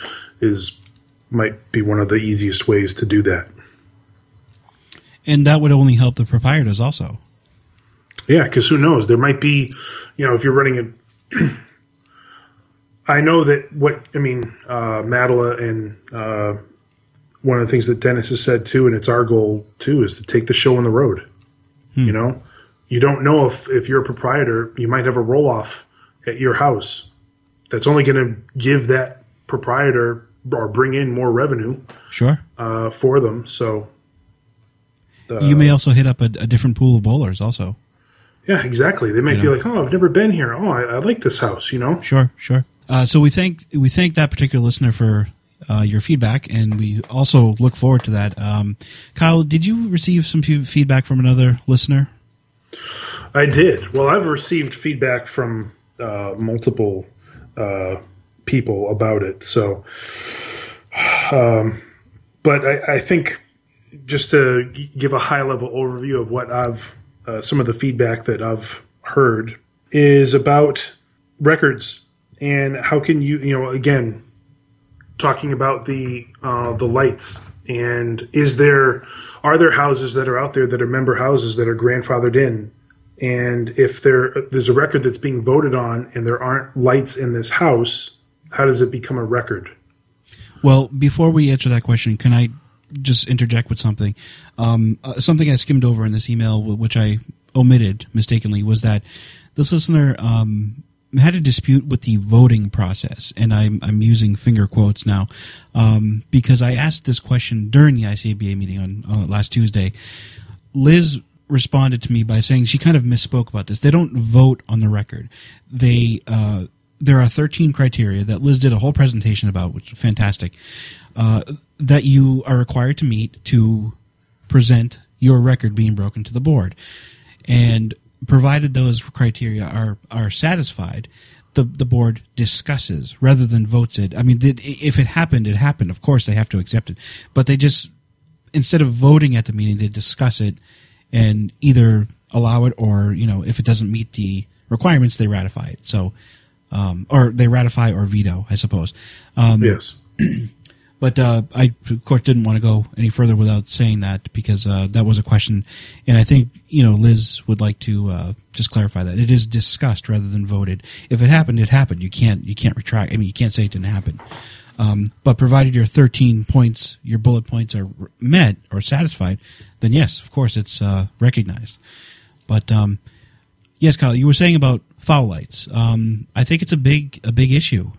might be one of the easiest ways to do that. And that would only help the proprietors, also. Yeah, because who knows? There might be, if you're running it. I know that Matala and one of the things that Dennis has said too, and it's our goal too, is to take the show on the road. You don't know if you're a proprietor, you might have a roll off at your house that's only going to give that proprietor or bring in more revenue. Sure. For them. So you may also hit up a different pool of bowlers also. Yeah, exactly. They might be like, "Oh, I've never been here. Oh, I like this house." Sure. So we thank that particular listener for your feedback, and we also look forward to that. Kyle, did you receive some feedback from another listener? I did. Well, I've received feedback from multiple people about it. So, but I think just to give a high level overview of what some of the feedback that I've heard is about records and how can you again, talking about the lights, and are there houses that are out there that are member houses that are grandfathered in, and if there's a record that's being voted on and there aren't lights in this house, how does it become a record? Well, before we answer that question, can I just interject with something? Something I skimmed over in this email, which I omitted mistakenly, was that this listener had a dispute with the voting process, and I'm using finger quotes now because I asked this question during the ICABA meeting on last Tuesday. Liz responded to me by saying she kind of misspoke about this. They don't vote on the record. There are 13 criteria that Liz did a whole presentation about, which is fantastic, that you are required to meet to present your record being broken to the board. And provided those criteria are satisfied, the board discusses rather than votes it. I mean, if it happened, it happened. Of course, they have to accept it. But they just, instead of voting at the meeting, they discuss it and either allow it or, if it doesn't meet the requirements, they ratify it. So, or they ratify or veto, I suppose. Yes. But I, of course, didn't want to go any further without saying that because that was a question. And I think, Liz would like to just clarify that. It is discussed rather than voted. If it happened, it happened. You can't retract. I mean, you can't say it didn't happen. But provided your 13 points, your bullet points are met or satisfied, then yes, of course, it's recognized. But yes, Kyle, you were saying about foul lights. I think it's a big issue.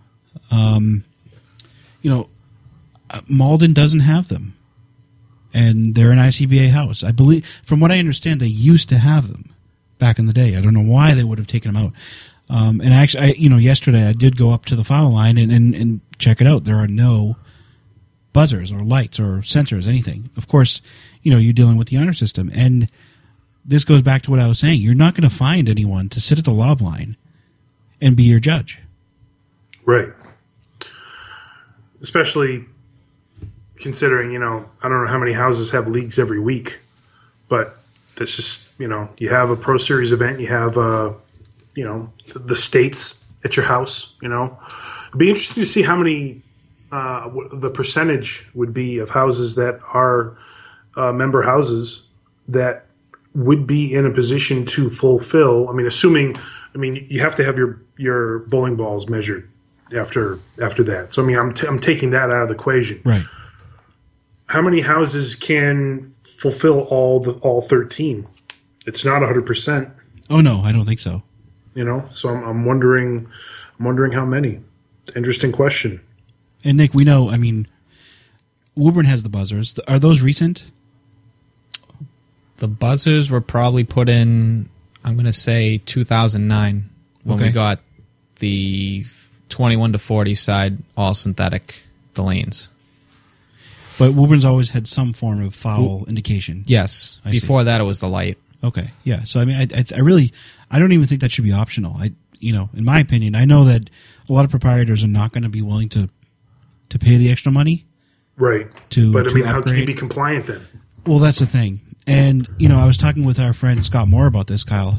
Malden doesn't have them, and they're an ICBA house. I believe, from what I understand, they used to have them back in the day. I don't know why they would have taken them out. And actually, yesterday I did go up to the foul line and check it out. There are no buzzers or lights or sensors, anything. Of course, you're dealing with the honor system, and this goes back to what I was saying. You're not going to find anyone to sit at the lob line and be your judge. Right. Especially considering, I don't know how many houses have leagues every week, but that's just, you have a Pro Series event, you have, the states at your house, It'd be interesting to see how many, the percentage would be of houses that are member houses that would be in a position to fulfill. I mean, you have to have your bowling balls measured after that. So, I'm taking that out of the equation. Right. How many houses can fulfill all 13? It's not 100%. Oh no, I don't think so. So I'm wondering how many. Interesting question. And Nick, we know. I mean, Woburn has the buzzers. Are those recent? The buzzers were probably put in, I'm going to say 2009 when we got the 21 to 40 side all synthetic, the lanes. But Woburn's always had some form of foul indication. Yes. Before that, it was the light. Okay. Yeah. So, I don't even think that should be optional. In my opinion, I know that a lot of proprietors are not going to be willing to pay the extra money. Right. How can you be compliant then? Well, that's the thing. And, I was talking with our friend Scott Moore about this, Kyle.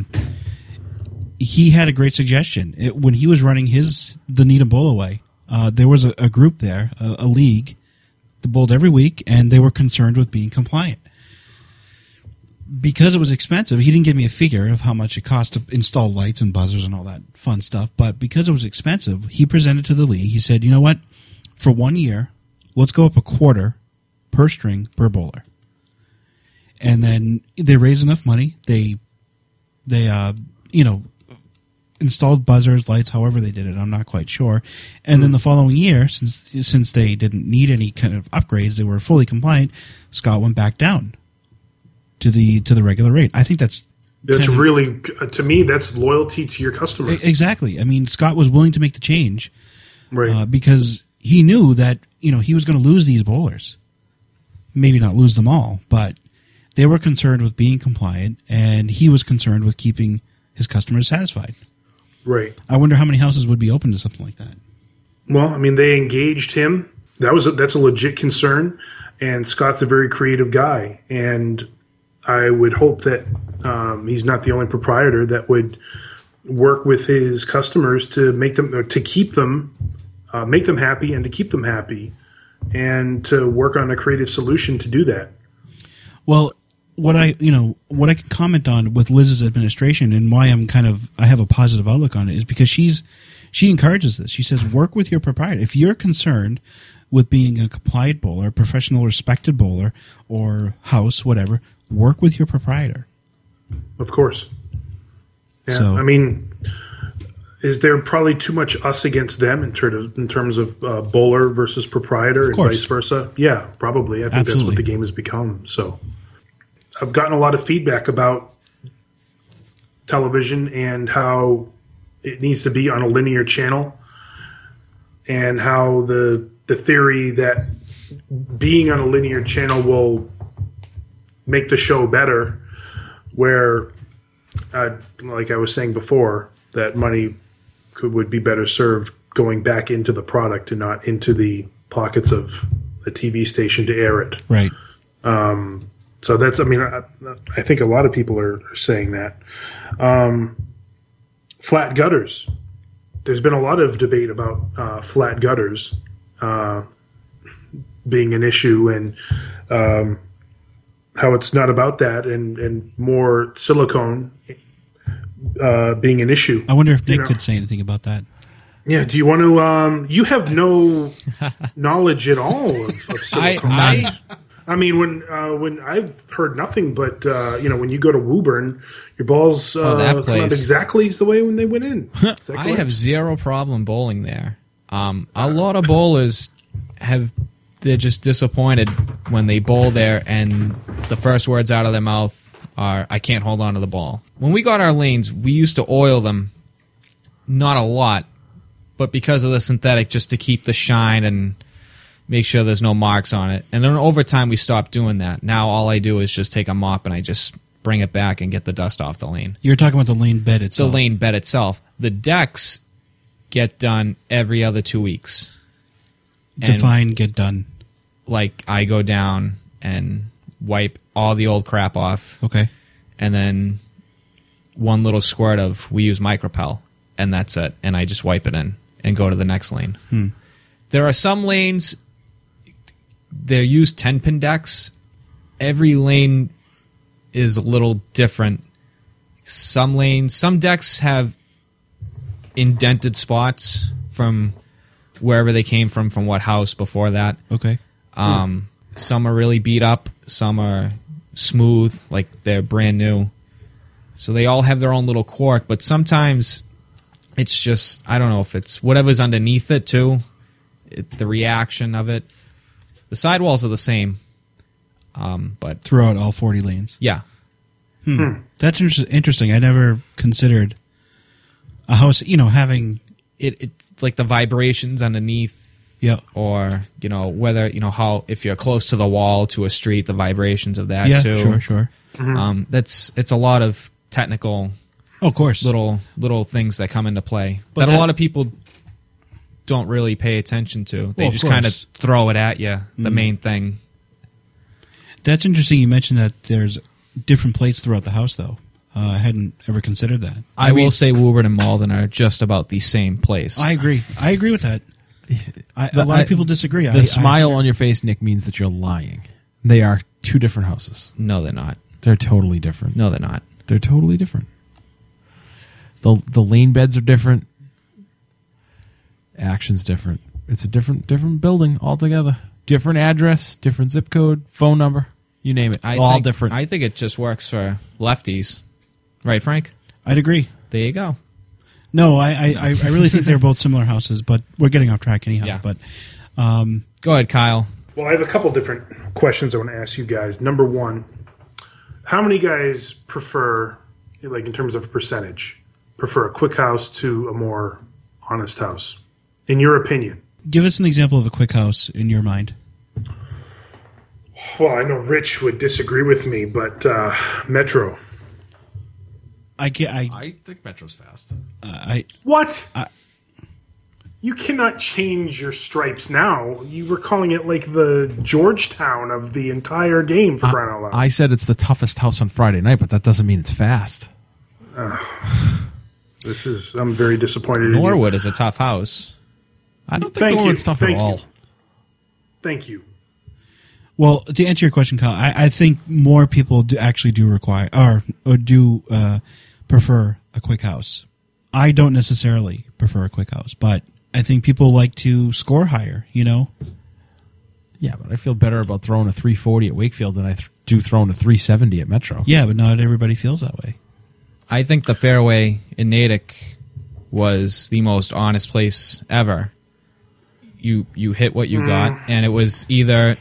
He had a great suggestion. When he was running the Needham Bowl Away, there was a group there, a league, that bowled every week, and they were concerned with being compliant. because it was expensive, he didn't give me a figure of how much it cost to install lights and buzzers and all that fun stuff. But because it was expensive, he presented to the league. He said, you know what? For 1 year, let's go up a quarter per string per bowler. And then they raised enough money. They installed buzzers, lights, however they did it. I'm not quite sure. And then the following year, since they didn't need any kind of upgrades, they were fully compliant. Scott went back down to the regular rate. I think that's really, to me, that's loyalty to your customer. Exactly. I mean, Scott was willing to make the change, Right. Because he knew that he was going to lose these bowlers. Maybe not lose them all, but they were concerned with being compliant, and he was concerned with keeping his customers satisfied. Right. I wonder how many houses would be open to something like that. Well, I mean, they engaged him. That's a legit concern, and Scott's a very creative guy, and I would hope that he's not the only proprietor that would work with his customers to make them make them happy and to keep them happy, and to work on a creative solution to do that. Well, what I can comment on with Liz's administration and why I have a positive outlook on it is because she encourages this. She says, work with your proprietor. If you're concerned with being a compliant bowler, professional, respected bowler, or house, whatever, work with your proprietor. Of course. Yeah. So, I mean, is there probably too much us against them in terms of bowler versus proprietor and vice versa? Yeah, probably. I think that's what the game has become. So I've gotten a lot of feedback about television and how it needs to be on a linear channel, and how the theory that being on a linear channel will make the show better, where, like I was saying before, that money would be better served going back into the product and not into the pockets of a TV station to air it. Right. So that's, I think a lot of people are saying that. Flat gutters. There's been a lot of debate about flat gutters being an issue, and how it's not about that, and more silicone being an issue. I wonder if Nick could say anything about that. Yeah, do you want to? You have no knowledge at all of silicone. I mean, when I've heard nothing but when you go to Woburn, your balls come out exactly the way when they went in. I have zero problem bowling there. A lot of bowlers they're just disappointed when they bowl there, and the first words out of their mouth are, "I can't hold on to the ball." When we got our lanes, we used to oil them, not a lot, but because of the synthetic, just to keep the shine and make sure there's no marks on it. And then over time, we stopped doing that. Now all I do is just take a mop and I just bring it back and get the dust off the lane. You're talking about the lane bed itself. The lane bed itself. The decks get done every other 2 weeks. Define get done. Like, I go down and wipe all the old crap off. Okay. And then one little squirt of, we use Micropel, and that's it. And I just wipe it in and go to the next lane. There are some lanes, they use 10-pin decks. Every lane is a little different. Some decks have indented spots from wherever they came from what house before that. Okay. Some are really beat up. Some are smooth, like they're brand new. So they all have their own little quirk, but sometimes it's just, I don't know if it's whatever's underneath it too, the reaction of it. The sidewalls are the same, but throughout all 40 lanes. Yeah. That's interesting. I never considered a house, having it like the vibrations underneath. Yeah. Or, whether, how, if you're close to the wall, to a street, the vibrations of that too. Yeah, sure. It's a lot of technical, of course, little things that come into play that a lot of people don't really pay attention to. They just kind of throw it at you, the main thing. That's interesting. You mentioned that there's different plates throughout the house, though. I hadn't ever considered that. I will say Woburn and Malden are just about the same place. I agree with that. A lot of people disagree. The smile on your face, Nick, means that you're lying. They are two different houses. No, they're not. They're totally different. No, they're not. They're totally different. The lane beds are different. Action's different. It's a different building altogether. Different address, different zip code, phone number, you name it. It's all different. I think it just works for lefties. Right, Frank? I'd agree. There you go. No, I really think they're both similar houses, but we're getting off track anyhow. Yeah. But Go ahead, Kyle. Well, I have a couple different questions I want to ask you guys. Number one, how many guys prefer, like in terms of percentage, prefer a quick house to a more honest house? In your opinion? give us an example of a quick house in your mind. Well, I know Rich would disagree with me, but Metro. I think Metro's fast. What? You cannot change your stripes now. You were calling it like the Georgetown of the entire game, for crying out loud. I said it's the toughest house on Friday night, but that doesn't mean it's fast. I'm very disappointed Norwood is a tough house. I don't think Norwood's tough at all. Thank you. Well, to answer your question, Kyle, I think more people do require or do prefer a quick house. I don't necessarily prefer a quick house, but I think people like to score higher, you know? Yeah, but I feel better about throwing a 340 at Wakefield than I do throwing a 370 at Metro. Yeah, but not everybody feels that way. I think the fairway in Natick was the most honest place ever. You hit what you got, and it was either,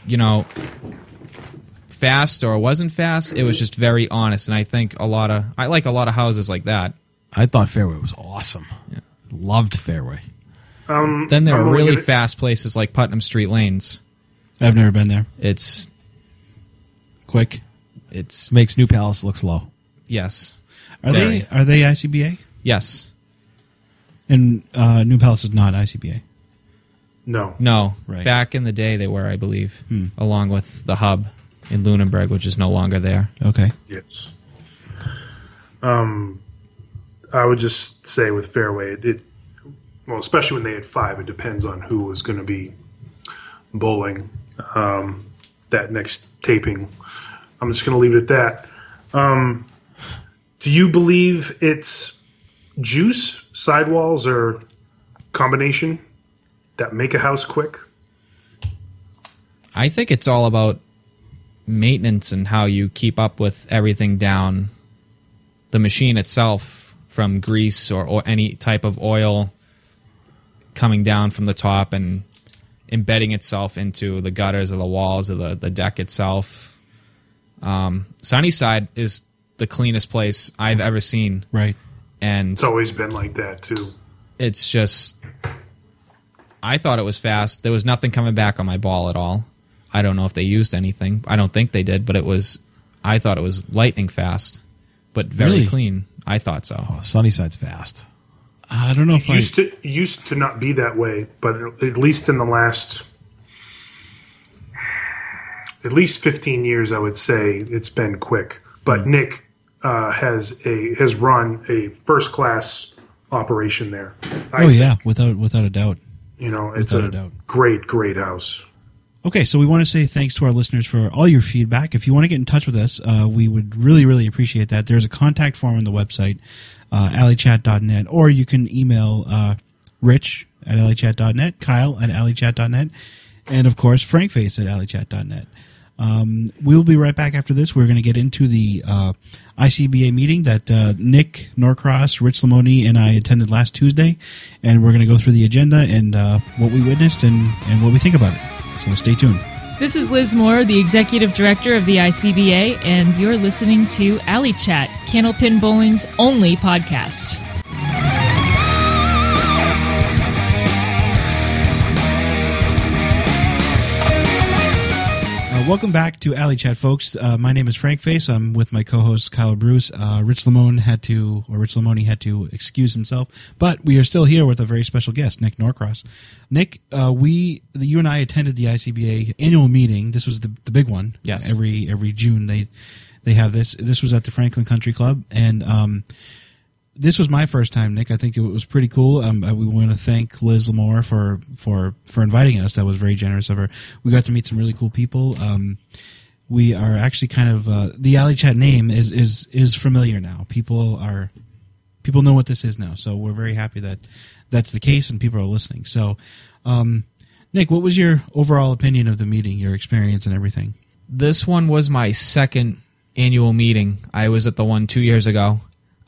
fast or it wasn't fast. It was just very honest, and I think I like a lot of houses like that. I thought Fairway was awesome. Yeah. Loved Fairway. Then there are really fast places like Putnam Street Lanes. I've never been there. It's quick. It's makes New Palace look slow. Yes. Are they ICBA? Yes. And New Palace is not ICBA. No. Right. Back in the day, they were, I believe, along with the hub in Lunenburg, which is no longer there. Okay. Yes. I would just say with Fairway, especially when they had 5, it depends on who was going to be bowling that next taping. I'm just going to leave it at that. Do you believe it's juice, sidewalls, or combination that make a house quick? I think it's all about maintenance and how you keep up with everything down the machine itself, from grease or any type of oil coming down from the top and embedding itself into the gutters or the walls or the deck itself. Sunnyside is the cleanest place I've ever seen. Right. And it's always been like that, too. It's just... I thought it was fast. There was nothing coming back on my ball at all. I don't know if they used anything. I don't think they did, but I thought it was lightning fast, but very really? clean. I thought so. Oh, Sunnyside's fast. I don't know if it used to not be that way, but at least in the last at least 15 years, I would say it's been quick. But Nick has run a first class operation there. Yeah, without a doubt. It's a great house. Okay, so we want to say thanks to our listeners for all your feedback. If you want to get in touch with us, we would really, really appreciate that. There's a contact form on the website, alleychat.net, or you can email Rich at alleychat.net, Kyle at alleychat.net, and, of course, Frankface at alleychat.net. We'll be right back after this. We're going to get into the ICBA meeting that Nick Norcross, Rich Lamoni, and I attended last Tuesday, and we're going to go through the agenda and what we witnessed and what we think about it. So stay tuned. This is Liz Moore, the Executive Director of the ICBA, and you're listening to Alley Chat, Candlepin Bowling's only podcast. Welcome back to Alley Chat, folks. My name is Frank Face. I'm with my co-host Kyle Bruce. Rich Lamoni had to excuse himself, but we are still here with a very special guest, Nick Norcross. Nick, you and I attended the ICBA annual meeting. This was the big one. Yes. Every June they have this. This was at the Franklin Country Club, and this was my first time, Nick. I think it was pretty cool. We want to thank Liz Lamore for inviting us. That was very generous of her. We got to meet some really cool people. we are actually kind of the Alley Chat name is familiar now. People know what this is now, so we're very happy that that's the case and people are listening. So, Nick, what was your overall opinion of the meeting, your experience and everything? This one was my second annual meeting. I was at the one 2 years ago.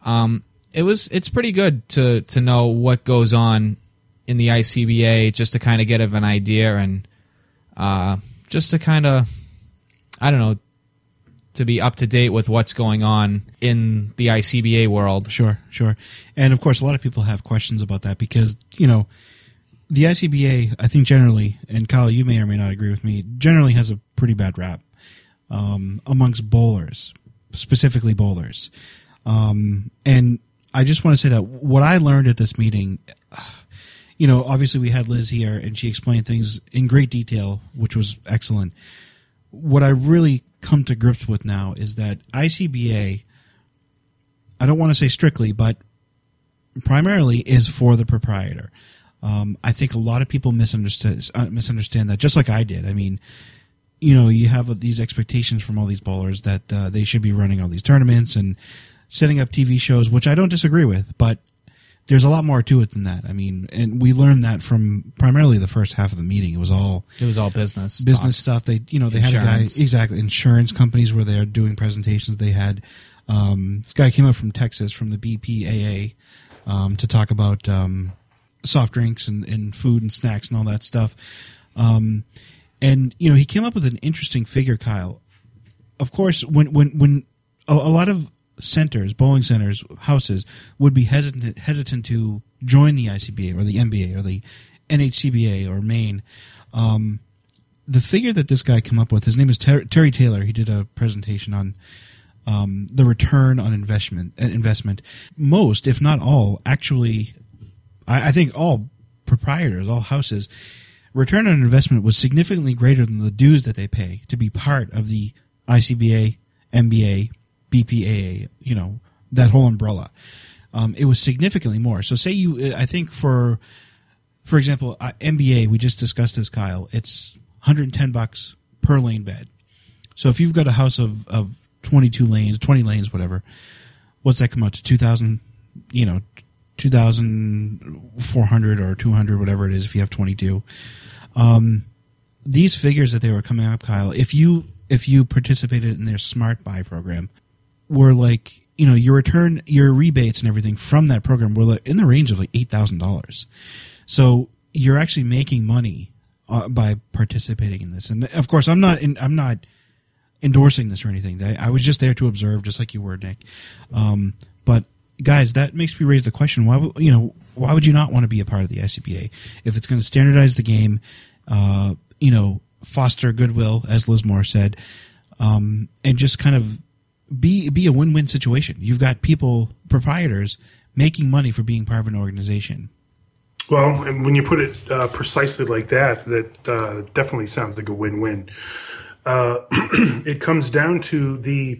It's pretty good to know what goes on in the ICBA, just to kind of get an idea and just to kind of, I don't know, to be up to date with what's going on in the ICBA world. Sure. And of course, a lot of people have questions about that because, you know, the ICBA, I think generally, and Kyle, you may or may not agree with me, generally has a pretty bad rap amongst bowlers, specifically bowlers. And I just want to say that what I learned at this meeting, you know, obviously we had Liz here and she explained things in great detail, which was excellent. What I really come to grips with now is that ICBA, I don't want to say strictly, but primarily is for the proprietor. I think a lot of people misunderstand that, just like I did. I mean, you know, you have these expectations from all these bowlers that they should be running all these tournaments and setting up TV shows, which I don't disagree with, but there's a lot more to it than that. I mean, and we learned that from primarily the first half of the meeting. It was all business stuff. They had a guy, exactly, insurance companies were there doing presentations. They had this guy came up from Texas from the BPAA to talk about soft drinks and food and snacks and all that stuff. And you know, he came up with an interesting figure, Kyle. Of course, when a lot of centers, bowling centers, houses would be hesitant to join the ICBA or the NBA or the NHCBA or Maine. The figure that this guy came up with, his name is Terry Taylor. He did a presentation on the return on investment. Most, if not all, actually, I think all proprietors, all houses, return on investment was significantly greater than the dues that they pay to be part of the ICBA, NBA, BPAA, you know, that whole umbrella. It was significantly more. So say I think for example, NBA, we just discussed this, Kyle, it's $110 per lane bed. So if you've got a house of 22 lanes, 20 lanes, whatever, what's that come out to? 2,000, you know, 2,400 or 200, whatever it is, if you have 22. These figures that they were coming up, Kyle, if you participated in their Smart Buy program, were like, you know, your rebates and everything from that program were in the range of like $8,000. So you're actually making money by participating in this. And of course, I'm not endorsing this or anything. I was just there to observe, just like you were, Nick. But guys, that makes me raise the question: why would you not want to be a part of the ICBA if it's going to standardize the game, you know, foster goodwill, as Liz Moore said, and just kind of be a win-win situation? You've got proprietors making money for being part of an organization. Well, and when you put it precisely like that, that definitely sounds like a win-win. It comes down to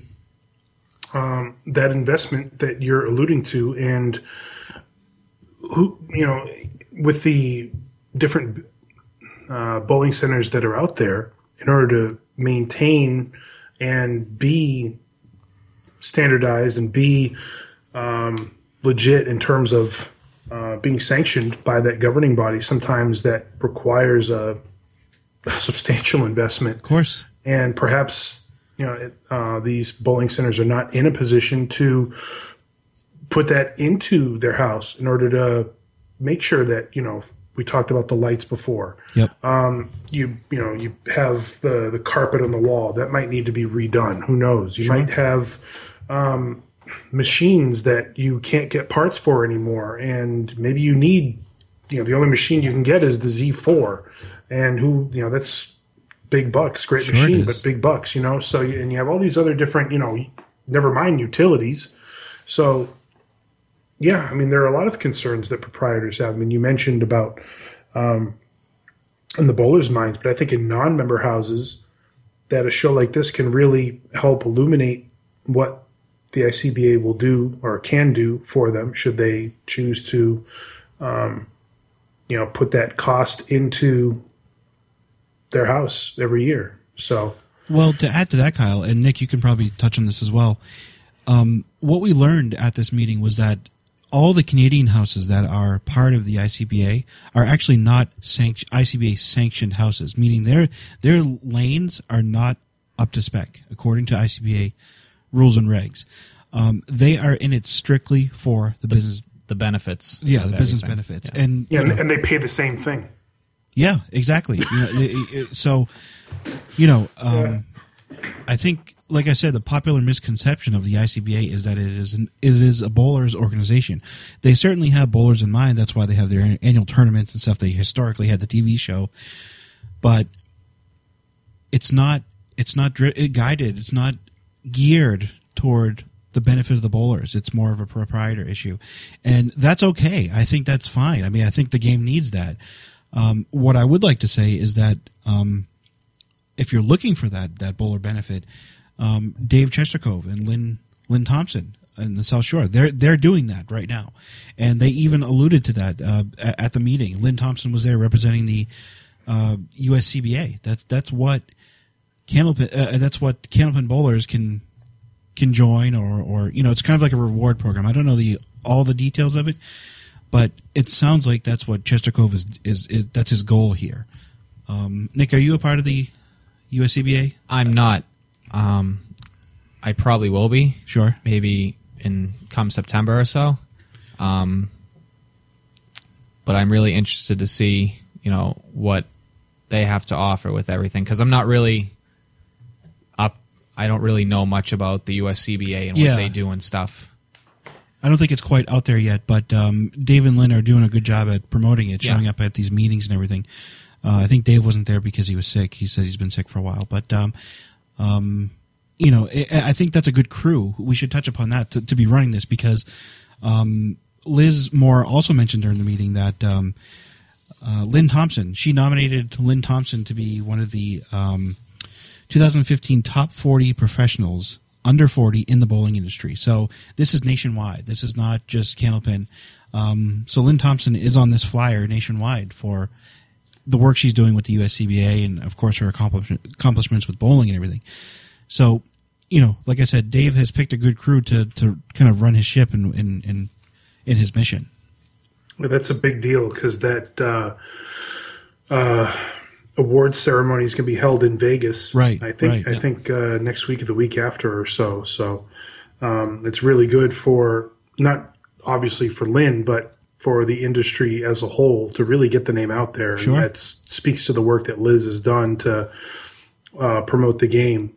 that investment that you're alluding to, and who, you know, with the different bowling centers that are out there, in order to maintain and be standardized and be legit in terms of being sanctioned by that governing body, sometimes that requires a substantial investment. Of course. And perhaps, you know, these bowling centers are not in a position to put that into their house in order to make sure that, you know, we talked about the lights before. Yep. You have the carpet on the wall that might need to be redone. Who knows? You might have machines that you can't get parts for anymore, and maybe you need, you know, the only machine you can get is the Z4, and that's big bucks, great machine, but big bucks, you know. So and you have all these other different, you know, never mind utilities. So yeah, I mean, there are a lot of concerns that proprietors have. I mean, you mentioned about in the bowlers' minds, but I think in non-member houses that a show like this can really help illuminate what the ICBA will do or can do for them should they choose to, you know, put that cost into their house every year. So Well, to add to that, Kyle, and Nick, you can probably touch on this as well. What we learned at this meeting was that all the Canadian houses that are part of the ICBA are actually not ICBA sanctioned houses, meaning their lanes are not up to spec according to ICBA rules and regs. They are in it strictly for the business. The benefits. Yeah, the business benefits. Yeah. And and they pay the same thing. Yeah, exactly. So, I think, like I said, the popular misconception of the ICBA is that it is a bowlers organization. They certainly have bowlers in mind. That's why they have their annual tournaments and stuff. They historically had the TV show, but it's not guided. It's not geared toward the benefit of the bowlers. It's more of a proprietor issue, and that's okay. I think that's fine. I mean, I think the game needs that. What I would like to say is that if you're looking for that bowler benefit, Dave Chestercove and Lynn Thompson in the South Shore, they're doing that right now, and they even alluded to that at the meeting. Lynn Thompson was there representing the USCBA. That's what Candlepin bowlers can join, or it's kind of like a reward program. I don't know all the details of it, but it sounds like that's what Chestercove is that's his goal here. Nick, are you a part of the USCBA? I'm not. I probably will be. Sure. Maybe come September or so. But I'm really interested to see, what they have to offer with everything, because I'm not really up. I don't really know much about the USCBA and what they do and stuff. I don't think it's quite out there yet, but Dave and Lynn are doing a good job at promoting it, showing up at these meetings and everything. I think Dave wasn't there because he was sick. He said he's been sick for a while. But, I think that's a good crew. We should touch upon that to be running this, because Liz Moore also mentioned during the meeting that Lynn Thompson, she nominated Lynn Thompson to be one of the 2015 top 40 professionals under 40 in the bowling industry. So this is nationwide. This is not just Candlepin. So Lynn Thompson is on this flyer nationwide for the work she's doing with the USCBA and, of course, her accomplishments with bowling and everything. So, like I said, Dave has picked a good crew to kind of run his ship in his mission. Well, that's a big deal, because that awards ceremony is going to be held in Vegas. Right. I think next week or the week after or so. So it's really good for, not obviously for Lynn, but for the industry as a whole to really get the name out there. Sure. And that speaks to the work that Liz has done to promote the game.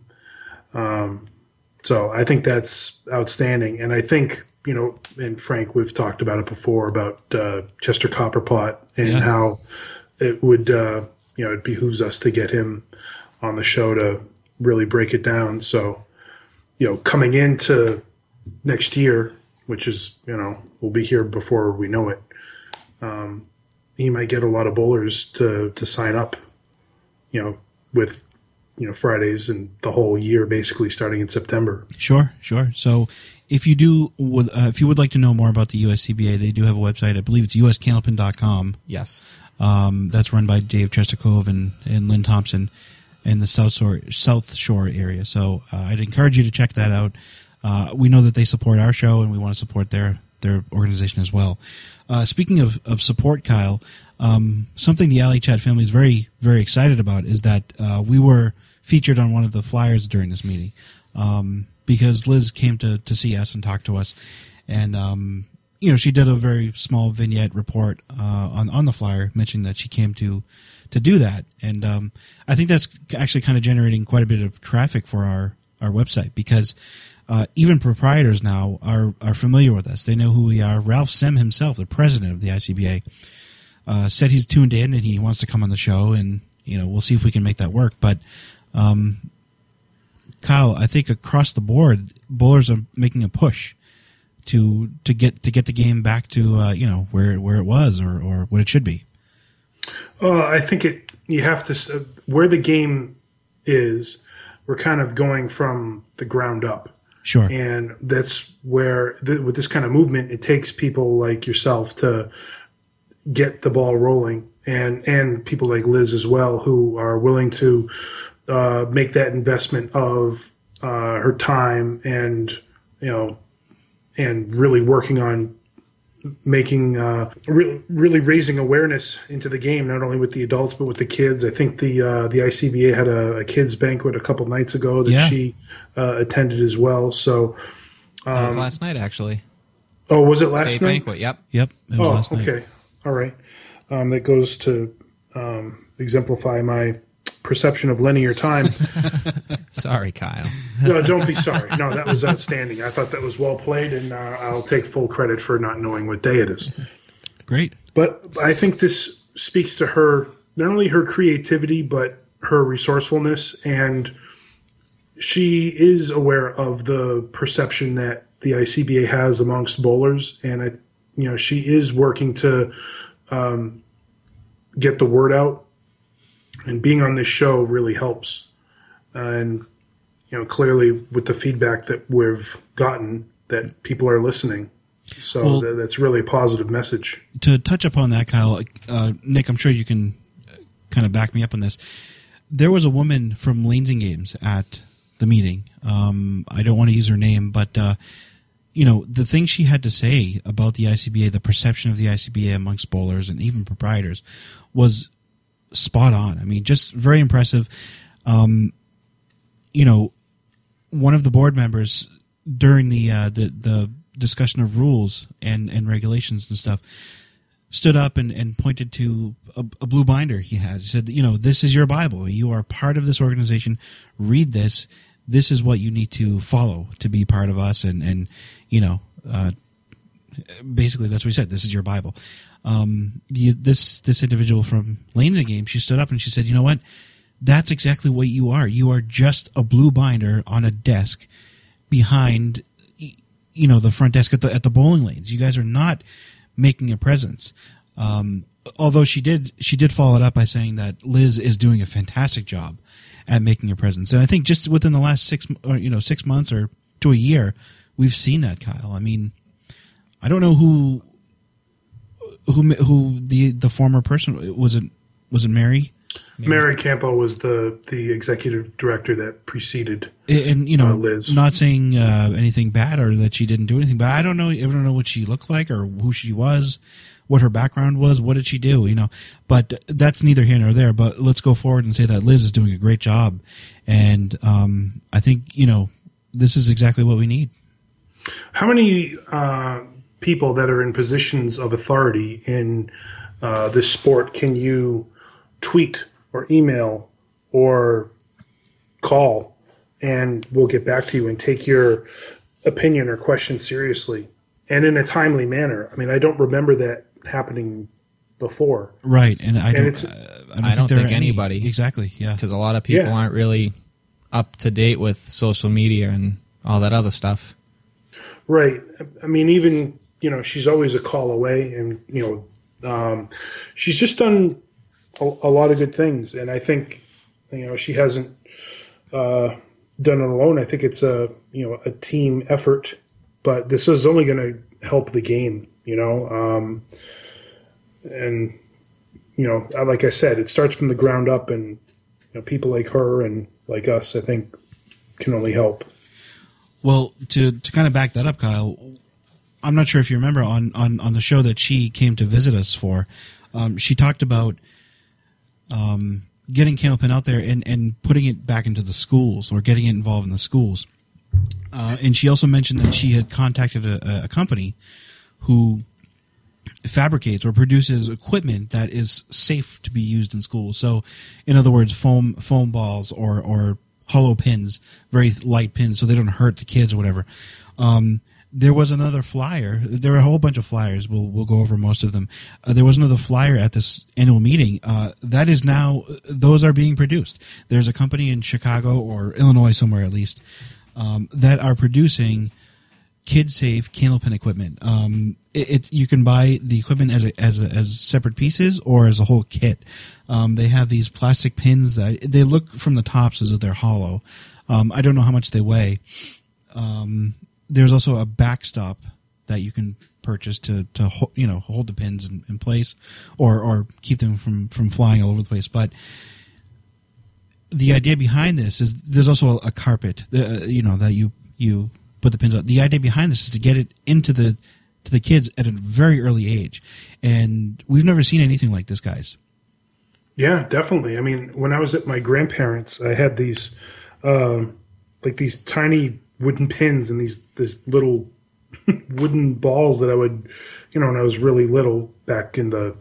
So I think that's outstanding. And I think, and Frank, we've talked about it before, about Chester Copperpot and how it would, it behooves us to get him on the show to really break it down. So, coming into next year, which is, we'll be here before we know it, he might get a lot of bowlers to sign up, with, Fridays and the whole year, basically starting in September. Sure. So if you would like to know more about the USCBA, they do have a website. I believe it's uscandlepin.com. Yes. That's run by Dave Chestercove and Lynn Thompson in the South Shore area. So I'd encourage you to check that out. We know that they support our show, and we want to support their organization as well. Speaking of support, Kyle, something the Alley Chat family is very, very excited about is that we were featured on one of the flyers during this meeting, because Liz came to see us and talk to us, and she did a very small vignette report on the flyer, mentioning that she came to do that, and I think that's actually kind of generating quite a bit of traffic for our website, because even proprietors now are familiar with us. They know who we are. Ralph Sim himself, the president of the ICBA, said he's tuned in and he wants to come on the show, and we'll see if we can make that work. But Kyle, I think across the board, bowlers are making a push to get the game back to where it was or what it should be. I think you have to where the game is. We're kind of going from the ground up. Sure. And that's where, with this kind of movement, it takes people like yourself to get the ball rolling, and people like Liz as well, who are willing to make that investment of her time and and really working on making really raising awareness into the game, not only with the adults but with the kids. I think the ICBA had a kids banquet a couple nights ago that she attended as well. So That was last night, actually. Oh, was it last State night? banquet. Yep. Yep. It was last night. Okay. All right. That goes to exemplify my perception of linear time. Sorry, Kyle. No, don't be sorry. No, that was outstanding. I thought that was well played, and I'll take full credit for not knowing what day it is. Great. But I think this speaks to her, not only her creativity, but her resourcefulness. And she is aware of the perception that the ICBA has amongst bowlers. And, she is working to get the word out. And being on this show really helps. And, clearly with the feedback that we've gotten, that people are listening. So that's really a positive message. To touch upon that, Kyle, Nick, I'm sure you can kind of back me up on this. There was a woman from Lanes and Games at the meeting. I don't want to use her name, but the thing she had to say about the ICBA, the perception of the ICBA amongst bowlers and even proprietors, was spot on. I mean, just very impressive. One of the board members during the discussion of rules and regulations and stuff stood up and pointed to a blue binder he has. He said, this is your Bible. You are part of this organization. Read this. This is what you need to follow to be part of us. And basically that's what he said. This is your Bible. This individual from Lanes and Games, she stood up and she said, you know what? That's exactly what you are. You are just a blue binder on a desk behind, the front desk at the bowling lanes. You guys are not making a presence. Although she did follow it up by saying that Liz is doing a fantastic job at making a presence. And I think just within the last 6 months or to a year, we've seen that, Kyle. I mean, I don't know who the former person was. It Mary? Mary Campo was the executive director that preceded, and Liz. Not saying anything bad or that she didn't do anything, but I don't know what she looked like or who she was, what her background was, what did she do, But that's neither here nor there. But let's go forward and say that Liz is doing a great job, and I think this is exactly what we need. How many people that are in positions of authority in this sport can you tweet or email or call, and we'll get back to you and take your opinion or question seriously and in a timely manner? I mean, I don't remember that happening before. Right, and I don't think anybody. Exactly, yeah. Because a lot of people aren't really up to date with social media and all that other stuff. Right. I mean, even, she's always a call away, and, she's just done a lot of good things. And I think, she hasn't done it alone. I think it's a team effort, but this is only going to help the game, and, like I said, it starts from the ground up, and people like her and like us, I think, can only help. Well, to kind of back that up, Kyle, I'm not sure if you remember on the show that she came to visit us for, she talked about getting Candlepin out there and putting it back into the schools, or getting it involved in the schools. And she also mentioned that she had contacted a company who fabricates or produces equipment that is safe to be used in schools. So, in other words, foam balls or hollow pins, very light pins, so they don't hurt the kids or whatever. There was another flyer. There were a whole bunch of flyers. We'll go over most of them. There was another flyer at this annual meeting. That is now, those are being produced. There's a company in Chicago or Illinois somewhere at least that are producing kid-safe Candlepin equipment. You can buy the equipment as separate pieces or as a whole kit. They have these plastic pins that they look from the tops as if they're hollow. I don't know how much they weigh. There's also a backstop that you can purchase to hold the pins in place or keep them from flying all over the place. But the idea behind this is there's also a carpet, that you put the pins on. The idea behind this is to get it into the kids at a very early age, and we've never seen anything like this, guys. Yeah, definitely. I mean, when I was at my grandparents', I had these these tiny wooden pins and these little wooden balls that I would, when I was really little back in the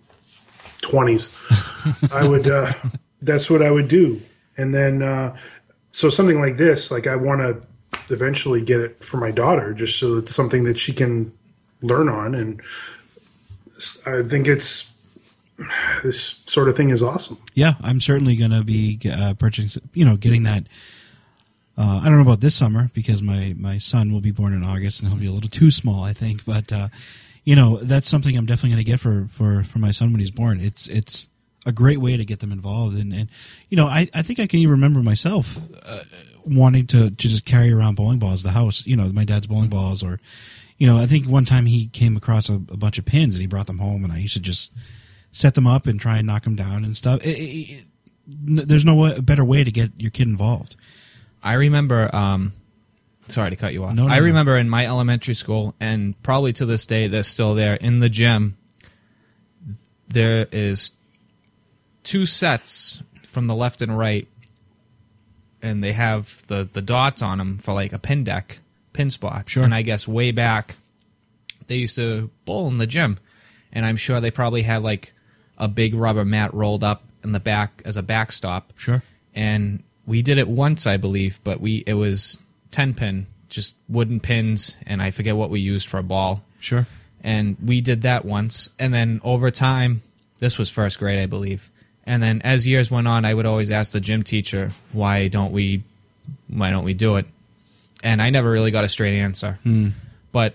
20s, I would that's what I would do. And then so something like this, like I want to eventually get it for my daughter, just so it's something that she can learn on. And I think this sort of thing is awesome. Yeah, I'm certainly going to be purchasing, getting that. I don't know about this summer because my son will be born in August and he'll be a little too small, I think. But that's something I'm definitely going to get for my son when he's born. It's a great way to get them involved, and I think I can even remember myself wanting to just carry around bowling balls the house. My dad's bowling balls, or I think one time he came across a bunch of pins and he brought them home, and I used to just set them up and try and knock them down and stuff. There's no better way to get your kid involved. I remember, sorry to cut you off. No. I remember in my elementary school, and probably to this day they're still there, in the gym, there is 2 sets from the left and right, and they have the dots on them for like a pin deck, pin spots. Sure. And I guess way back, they used to bowl in the gym, and I'm sure they probably had like a big rubber mat rolled up in the back as a backstop. Sure. And we did it once, I believe, but it was 10-pin, just wooden pins, and I forget what we used for a ball. Sure. And we did that once, and then over time, this was first grade, I believe, and then as years went on, I would always ask the gym teacher, why don't we do it? And I never really got a straight answer. But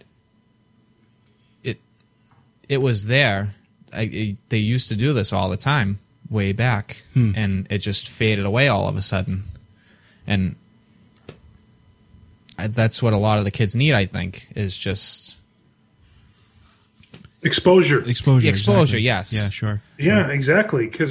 it was there. They used to do this all the time way back, and it just faded away all of a sudden. And that's what a lot of the kids need, I think, is just exposure. The exposure, exactly. yes. Yeah, sure. Yeah, exactly. Because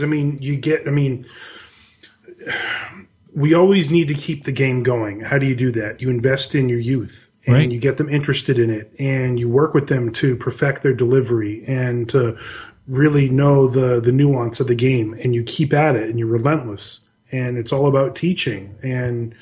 we always need to keep the game going. How do you do that? You invest in your youth, and right. You get them interested in it, and you work with them to perfect their delivery and to really know the nuance of the game, and you keep at it, and you're relentless, and it's all about teaching, and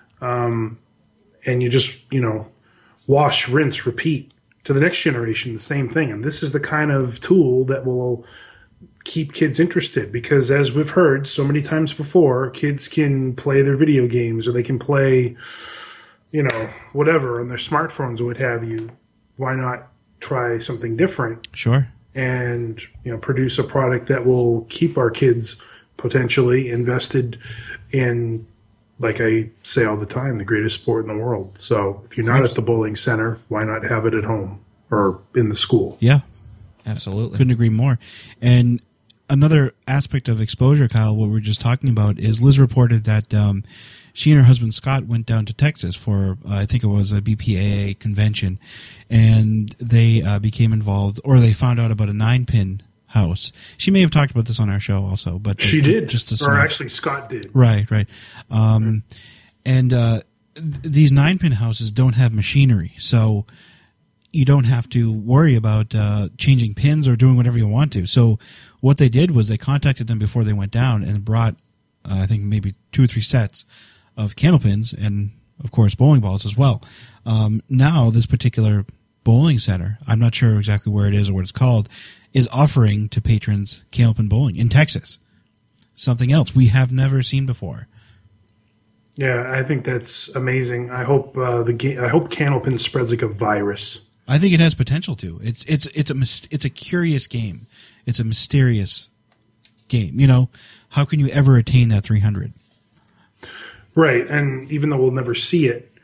you just wash, rinse, repeat to the next generation, the same thing. And this is the kind of tool that will keep kids interested, because as we've heard so many times before, kids can play their video games, or they can play whatever on their smartphones or what have you. Why not try something different? Sure. And produce a product that will keep our kids potentially invested in, like I say all the time, the greatest sport in the world. So if you're not at the bowling center, why not have it at home or in the school? Yeah, Absolutely. couldn't agree more. And another aspect of exposure, Kyle, what we were just talking about, is Liz reported that she and her husband Scott went down to Texas for, I think it was a BPAA convention, and they became involved, or they found out about a 9-pin house. She may have talked about this on our show also, but She did, just or actually Scott did. Right. And these 9-pin houses don't have machinery, so you don't have to worry about changing pins or doing whatever you want to. So what they did was they contacted them before they went down and brought, I think, maybe 2 or 3 sets of candle pins and, of course, bowling balls as well. Now, this particular bowling center, I'm not sure exactly where it is or what it's called, is offering to patrons candle pin bowling in Texas. Something else we have never seen before. Yeah, I think that's amazing. I hope I hope Candlepin spreads like a virus. I think it has potential to. It's a curious game. It's a mysterious game. How can you ever attain that 300? Right, and even though we'll never see it,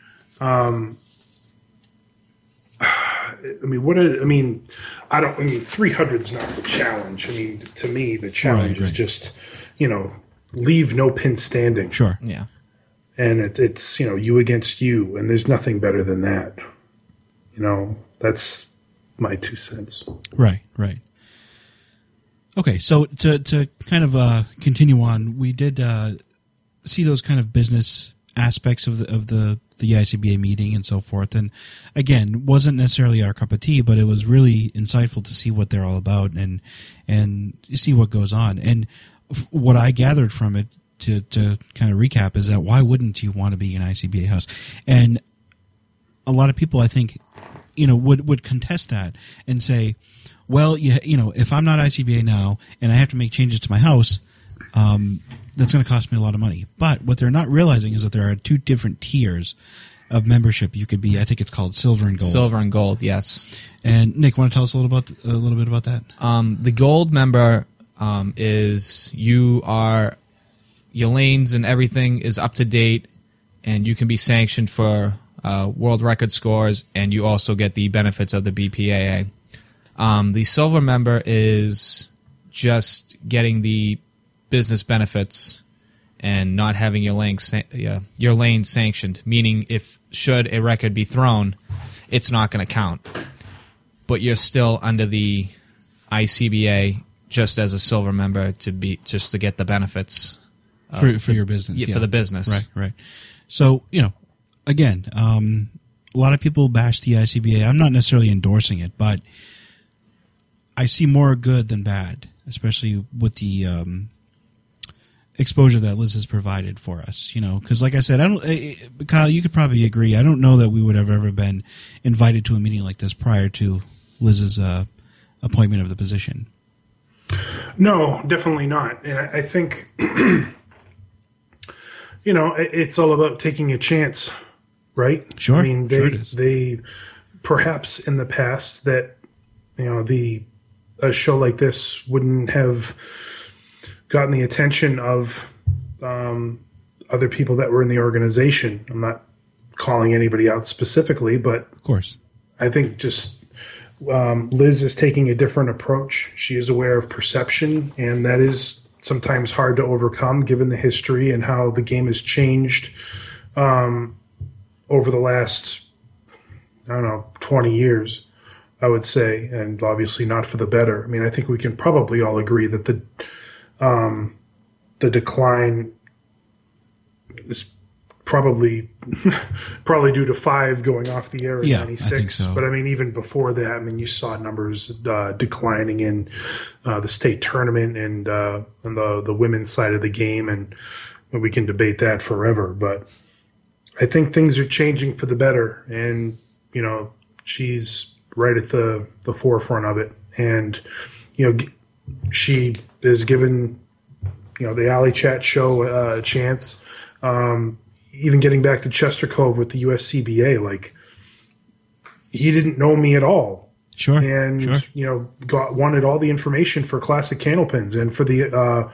300 is not the challenge. To me, the challenge is just, leave no pin standing. Sure. Yeah. And it's you against you, and there's nothing better than that. That's my 2 cents. Right. Okay, so to kind of continue on, we did see those kind of business aspects of the ICBA meeting and so forth. And again, wasn't necessarily our cup of tea, but it was really insightful to see what they're all about and see what goes on. And what I gathered from it, to kind of recap, is that why wouldn't you want to be an ICBA house? And a lot of people, I think, would contest that and say, well, if I'm not ICBA now and I have to make changes to my house, that's going to cost me a lot of money. But what they're not realizing is that there are 2 different tiers of membership. You could be, I think it's called silver and gold. Silver and gold, yes. And Nick, want to tell us a little bit about that? The gold member is your lanes and everything is up to date, and you can be sanctioned for world record scores, and you also get the benefits of the BPAA. The silver member is just getting the business benefits and not having your lane sanctioned, meaning should a record be thrown, it's not going to count. But you're still under the ICBA just as a silver member to get the benefits for your business. For the business. Right. So, again, a lot of people bash the ICBA. I'm not necessarily endorsing it, but I see more good than bad, especially with the exposure that Liz has provided for us. Because like I said, Kyle, you could probably agree. I don't know that we would have ever been invited to a meeting like this prior to Liz's appointment of the position. No, definitely not. And I think, it's all about taking a chance, right? Sure. I mean, sure it is. they perhaps in the past that, a show like this wouldn't have gotten the attention of other people that were in the organization. I'm not calling anybody out specifically, but of course, I think just Liz is taking a different approach. She is aware of perception, and that is sometimes hard to overcome given the history and how the game has changed over the last, 20 years, I would say, and obviously not for the better. I mean, I think we can probably all agree that the decline is probably due to 5 going off the air in 96. I think so. But I mean, even before that, you saw numbers declining in the state tournament and on the women's side of the game, and we can debate that forever. But I think things are changing for the better, and she's right at the forefront of it. And she is given the Alley Chat show a chance. Even getting back to Chester Cove with the USCBA, he didn't know me at all. Sure. And, wanted all the information for Classic Candlepins. And for the,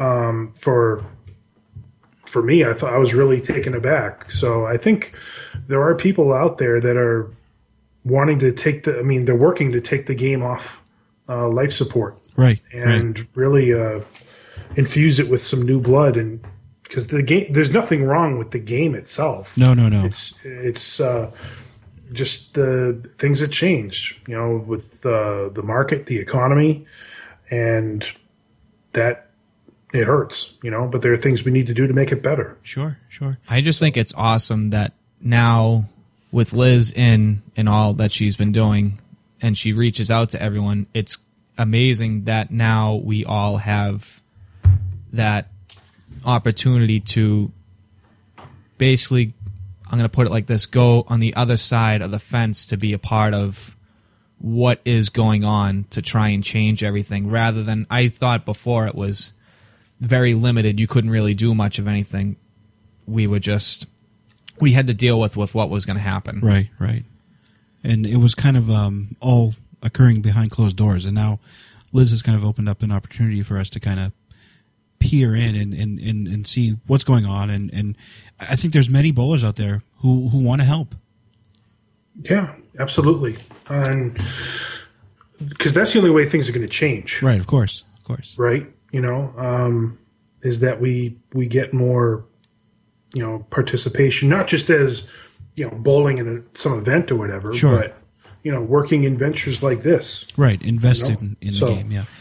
for me, I thought I was really taken aback. So I think there are people out there that are wanting to they're working to take the game off life support. Right. And really infuse it with some new blood. And because the game, there's nothing wrong with the game itself. No. It's just the things that changed, with the market, the economy, and that it hurts, but there are things we need to do to make it better. Sure. I just think it's awesome that now with Liz in all that she's been doing, and she reaches out to everyone, it's amazing that now we all have that opportunity to basically, I'm going to put it like this, go on the other side of the fence to be a part of what is going on to try and change everything, rather than, I thought before it was very limited. You couldn't really do much of anything. We had to deal with what was going to happen. Right. And it was kind of all occurring behind closed doors. And now Liz has kind of opened up an opportunity for us to kind of peer in and see what's going on. And I think there's many bowlers out there who want to help. Yeah, absolutely. And because that's the only way things are going to change. Right, of course. Right? Is that we get more, participation, not just as, bowling in some event or whatever, sure, but, working in ventures like this. Right, investing in the game, yeah.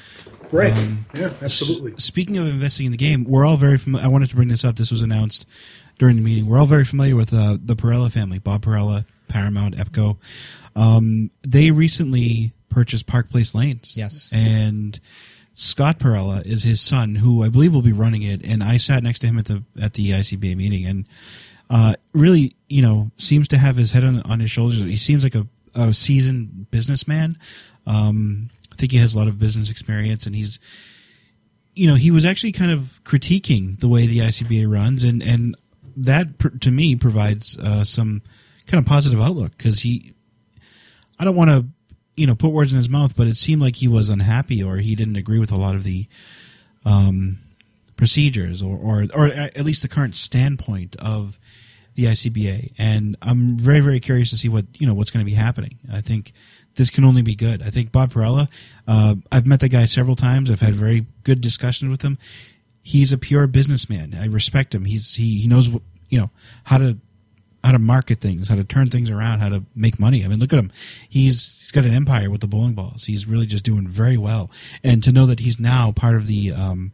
Right. Yeah, absolutely. Speaking of investing in the game, we're all very familiar. I wanted to bring this up. This was announced during the meeting. We're all very familiar with the Perella family, Bob Perella, Paramount, Epco. They recently purchased Park Place Lanes. Yes. And Scott Perella is his son, who I believe will be running it. And I sat next to him at the ICBA meeting, and really, seems to have his head on his shoulders. He seems like a seasoned businessman. I think he has a lot of business experience, and he's, he was actually kind of critiquing the way the ICBA runs, and that to me provides some kind of positive outlook, because I don't want to, put words in his mouth, but it seemed like he was unhappy, or he didn't agree with a lot of the procedures, or at least the current standpoint of the ICBA. And I'm very, very curious to see what's going to be happening. I think this can only be good. I think Bob Perella, I've met the guy several times. I've had very good discussions with him. He's a pure businessman. I respect him. He knows how to market things, how to turn things around, how to make money. I mean, look at him. He's got an empire with the bowling balls. He's really just doing very well. And to know that he's now part of the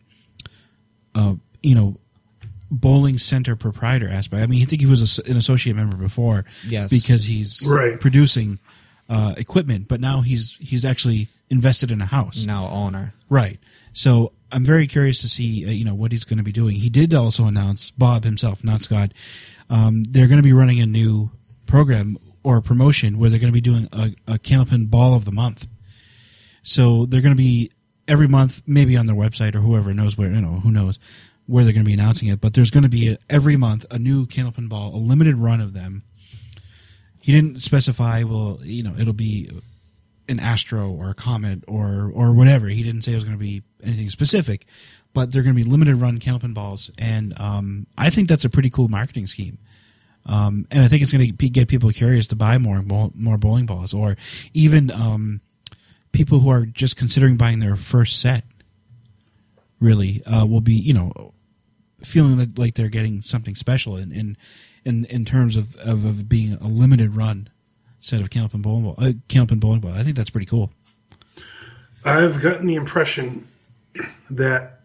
bowling center proprietor aspect. I mean, I think he was an associate member before, yes, because he's producing equipment, but now he's actually invested in a house. Now owner. Right. So I'm very curious to see what he's going to be doing. He did also announce, Bob himself, not Scott, they're going to be running a new program or a promotion where they're going to be doing a Candlepin Ball of the Month. So they're going to be every month, maybe on their website or whoever knows where, who knows where they're going to be announcing it. But there's going to be every month a new Candlepin Ball, a limited run of them. He didn't specify, it'll be an Astro or a Comet or whatever. He didn't say it was going to be anything specific, but they're going to be limited run Candlepin balls, and I think that's a pretty cool marketing scheme. And I think it's going to get people curious to buy more bowling balls, or even people who are just considering buying their first set. Really, will be feeling like they're getting something special in terms of being a limited run set of Candlepin bowling ball. I think that's pretty cool. I've gotten the impression that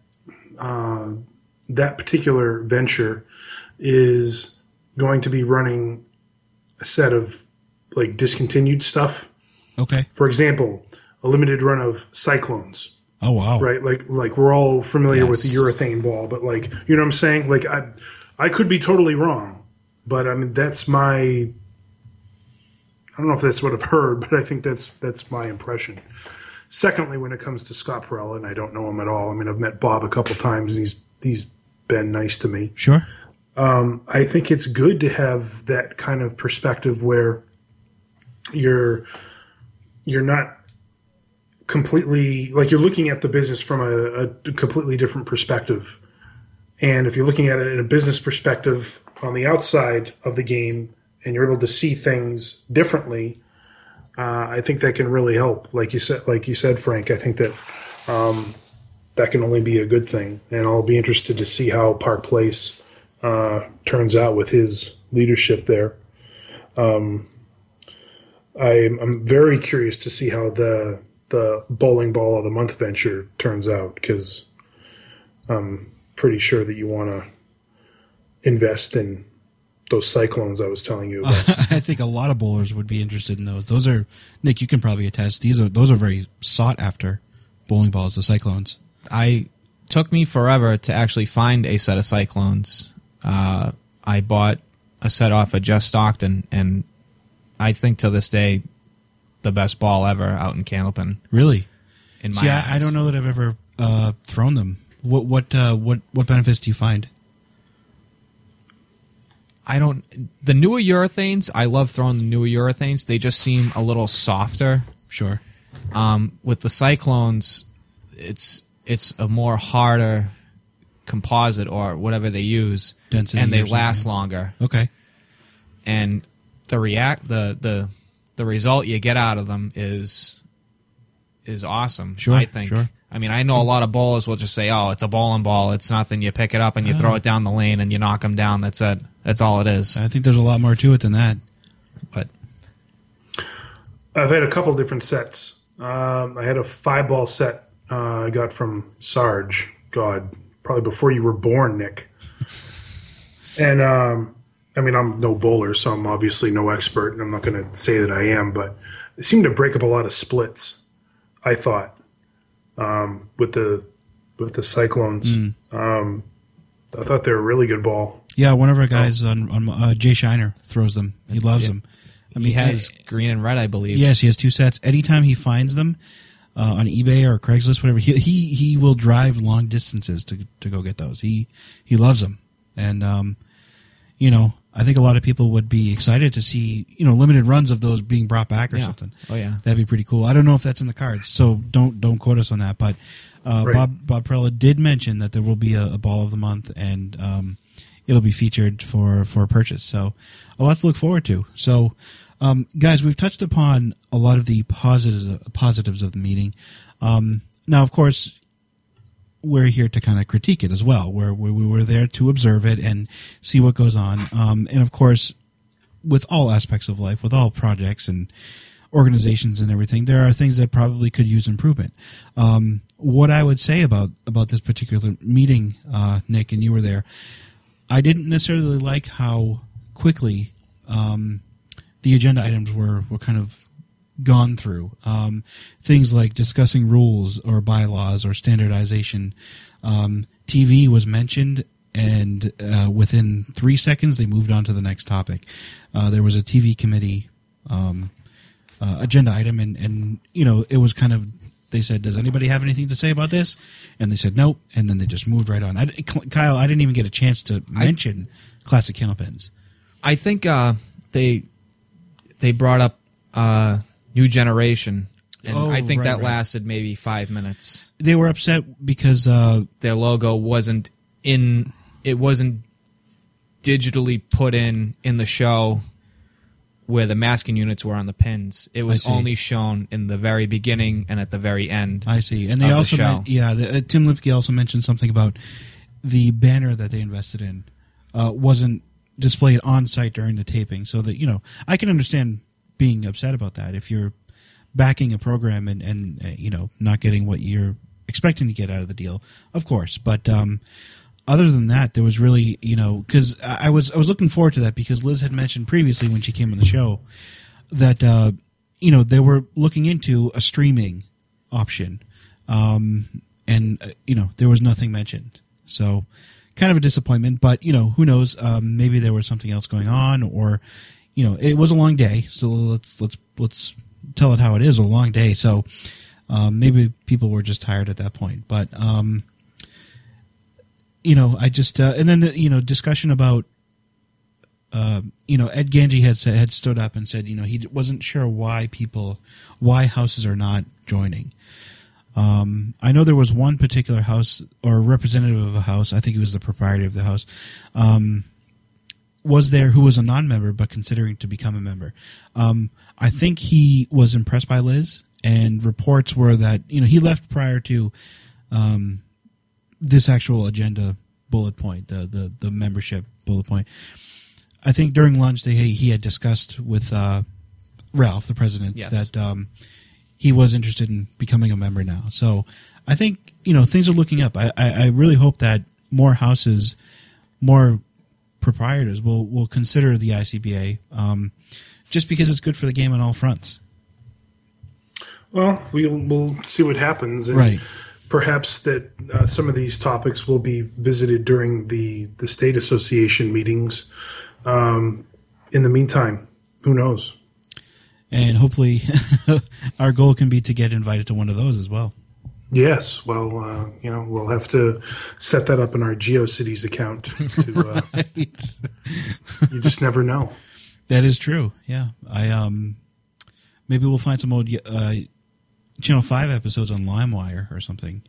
that particular venture is going to be running a set of like discontinued stuff. Okay. For example, a limited run of Cyclones. Oh wow! Right, like we're all familiar with the urethane ball, but like you know what I'm saying. Like I could be totally wrong, but I mean that's my. I don't know if that's what I've heard, but I think that's my impression. Secondly, when it comes to Scott Perella, and I don't know him at all. I mean, I've met Bob a couple times, and he's been nice to me. Sure. I think it's good to have that kind of perspective where you're not completely, like, you're looking at the business from a completely different perspective. And if you're looking at it in a business perspective on the outside of the game and you're able to see things differently, I think that can really help. Like you said, Frank, I think that that can only be a good thing. And I'll be interested to see how Park Place turns out with his leadership there. I'm very curious to see how the bowling ball of the month venture turns out, because I'm pretty sure that you want to invest in those Cyclones I was telling you about. I think a lot of bowlers would be interested in those. Those are, Nick, you can probably attest. Those are very sought after bowling balls, the Cyclones. I took me forever to actually find a set of Cyclones. I bought a set off of Just Stockton, and I think to this day the best ball ever out in Candlepin. Really? In my See, eyes. I don't know that I've ever thrown them. What benefits do you find? The newer urethanes, I love throwing the newer urethanes. They just seem a little softer. Sure. With the Cyclones, it's a more harder composite or whatever they use, density, and they or something. last longer. Okay. And the result you get out of them is awesome. Sure, I think. sure. I mean, I know a lot of bowlers will just say, "Oh, it's a bowling ball. It's nothing. You pick it up and you throw it down the lane and you knock them down. That's it. That's all it is." I think there's a lot more to it than that. But I've had a couple different sets. I had a 5-ball set I got from Sarge. God, probably before you were born, Nick. And I mean, I'm no bowler, so I'm obviously no expert, and I'm not going to say that I am. But it seemed to break up a lot of splits. I thought with the Cyclones. I thought they were a really good ball. Yeah, one of our guys on Jay Shiner throws them. He loves them. I mean, He has green and red, I believe. Yes, he has 2 sets. Anytime he finds them on eBay or Craigslist, whatever, he will drive long distances to go get those. He loves them, and you know, I think a lot of people would be excited to see, you know, limited runs of those being brought back or something. Oh yeah, that'd be pretty cool. I don't know if that's in the cards, so don't quote us on that. But Right. Bob Perella did mention that there will be a ball of the month, and it'll be featured for purchase. So a lot to look forward to. So, guys, we've touched upon a lot of the positives of the meeting. Now, of course, we're here to kind of critique it as well. We were there to observe it and see what goes on. And of course, with all aspects of life, with all projects and organizations and everything, there are things that probably could use improvement. What I would say about this particular meeting, Nick, and you were there, I didn't necessarily like how quickly the agenda items were kind of gone through. Things like discussing rules or bylaws or standardization. TV was mentioned, and within 3 seconds they moved on to the next topic. There was a TV committee agenda item, and you know, it was kind of, they said, does anybody have anything to say about this? And they said nope, and then they just moved right on. Kyle, I didn't even get a chance to mention Classic Candlepins. I think they brought up New Generation, and I think that lasted maybe 5 minutes. They were upset because their logo wasn't digitally put in the show where the masking units were on the pins. It was only shown in the very beginning and at the very end. I see. And they also Tim Lipke also mentioned something about the banner that they invested in wasn't displayed on site during the taping, so that, you know, I can understand being upset about that if you're backing a program and you know, not getting what you're expecting to get out of the deal, of course. But other than that, there was really, you know, because I was looking forward to that, because Liz had mentioned previously when she came on the show that you know, they were looking into a streaming option, and you know, there was nothing mentioned. So kind of a disappointment, but you know, who knows? Maybe there was something else going on, or you know, it was a long day. So let's tell it how it is, a long day. So maybe people were just tired at that point. But you know, I just and then the, you know, discussion about you know, Ed Ganji had stood up and said, you know, he wasn't sure why houses are not joining. I know there was one particular house or representative of a house, I think it was the proprietor of the house, was there, who was a non-member but considering to become a member. I think he was impressed by Liz, and reports were that, you know, he left prior to this actual agenda bullet point, the membership bullet point. I think during lunch he had discussed with Ralph, the president, that he was interested in becoming a member now. So I think, you know, things are looking up. I really hope that more houses, more proprietors will consider the ICBA, just because it's good for the game on all fronts. Well, we'll see what happens. And right. Perhaps that some of these topics will be visited during the state association meetings. In the meantime, who knows? And hopefully our goal can be to get invited to one of those as well. Yes. Well, you know, we'll have to set that up in our GeoCities account. You just never know. That is true. Yeah. Maybe we'll find some old Channel 5 episodes on LimeWire or something.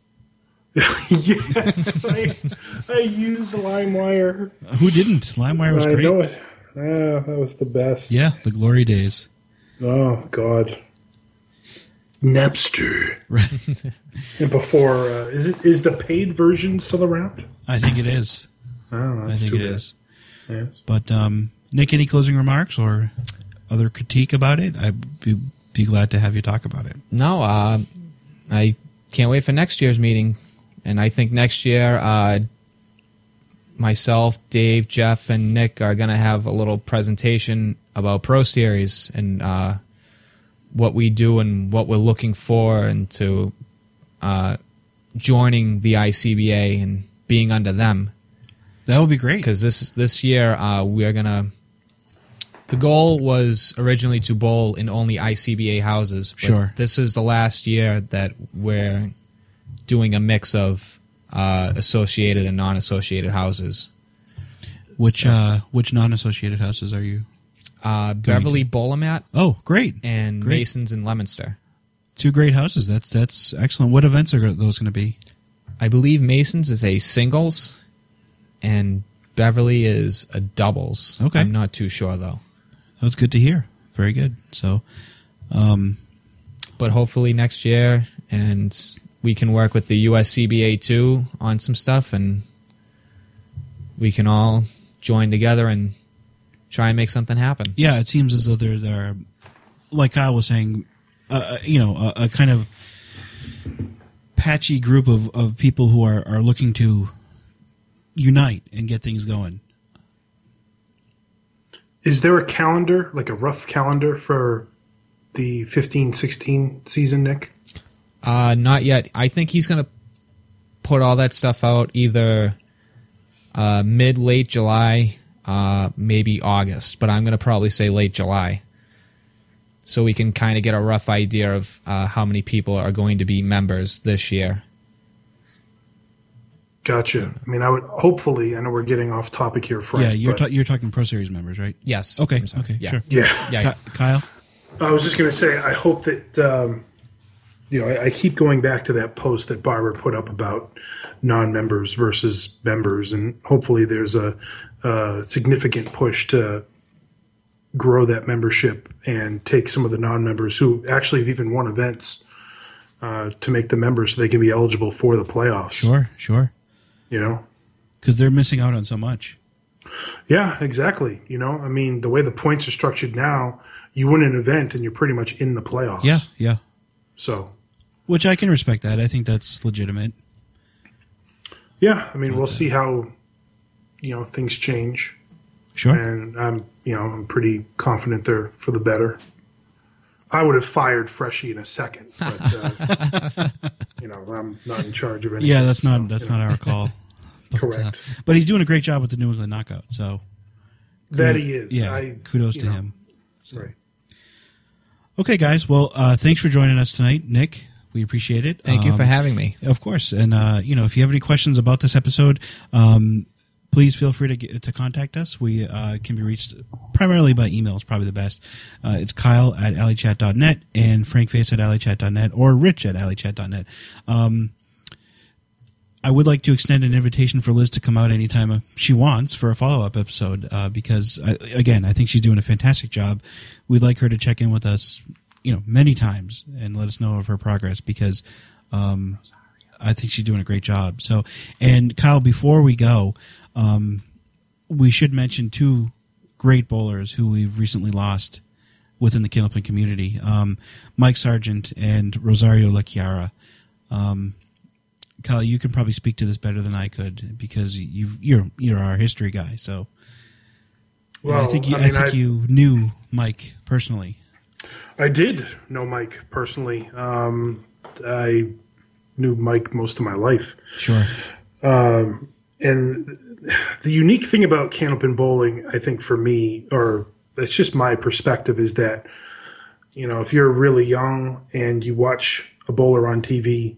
Yes. I use LimeWire. Who didn't? LimeWire was great. I know it. That was the best. Yeah, the glory days. Oh, God. Napster. Right. And before, is the paid version still around? I think it is. Oh, I think it is. Yes. But, Nick, any closing remarks or other critique about it? I'd be glad to have you talk about it. No, I can't wait for next year's meeting. And I think next year, myself, Dave, Jeff, and Nick are going to have a little presentation about Pro Series and what we do and what we're looking for, and to joining the ICBA and being under them. That would be great. Because this year we are gonna. The goal was originally to bowl in only ICBA houses. But Sure. This is the last year that we're doing a mix of associated and non-associated houses. Which non-associated houses are you? Beverly Bolamat Oh, great. and Great. Masons in Leominster. 2 great houses. That's excellent. What events are those going to be? I believe Masons is a singles, and Beverly is a doubles. Okay. I'm not too sure though. That's good to hear. Very good. So, But hopefully next year, and we can work with the USCBA too on some stuff, and we can all join together and try and make something happen. yeah, it seems as though there are, like Kyle was saying, a kind of patchy group of people who are looking to unite and get things going. Is there a calendar, like a rough calendar for the 15-16 season, Nick? Not yet. I think he's going to put all that stuff out either mid-late July, maybe August, but I'm going to probably say late July, so we can kind of get a rough idea of how many people are going to be members this year. Gotcha. I mean, I would hopefully. I know we're getting off topic here, Frank. Yeah, but- you're talking Pro Series members, right? Yes. Okay. I'm sorry. Okay. Yeah. Sure. Yeah. Yeah. Kyle. I was just going to say, I hope that, I keep going back to that post that Barbara put up about non-members versus members, and hopefully there's a significant push to grow that membership and take some of the non-members who actually have even won events to make the members so they can be eligible for the playoffs. Sure. You know? Because they're missing out on so much. Yeah, exactly. I mean, the way the points are structured now, you win an event and you're pretty much in the playoffs. Yeah. So, Which I can respect that. I think that's legitimate. yeah, I mean, we'll see how, things change. Sure. And I'm pretty confident they're for the better. I would have fired Freshie in a second, but, I'm not in charge of anything. Yeah, that's not our call. But, Correct. But he's doing a great job with the New England Knockout. So That he is. Yeah, kudos to him. Right. Okay, guys. Well, thanks for joining us tonight, Nick. We appreciate it. Thank you for having me. Of course. And, if you have any questions about this episode, please feel free to contact us. We can be reached primarily by email. It's probably the best. It's Kyle at alleychat.net and Frank Face at alleychat.net or Rich at alleychat.net. I would like to extend an invitation for Liz to come out anytime she wants for a follow-up episode because, I think she's doing a fantastic job. We'd like her to check in with us, many times and let us know of her progress because I think she's doing a great job. So, and Kyle, before we go, we should mention 2 great bowlers who we've recently lost within the Candlepin community, Mike Sargent and Rosario LaChiara. Kyle, you can probably speak to this better than I could because you're our history guy. So, Well, I think you knew Mike personally. I did know Mike personally. I knew Mike most of my life. Sure. And the unique thing about Candlepin bowling, I think for me, or it's just my perspective, is that, if you're really young and you watch a bowler on TV,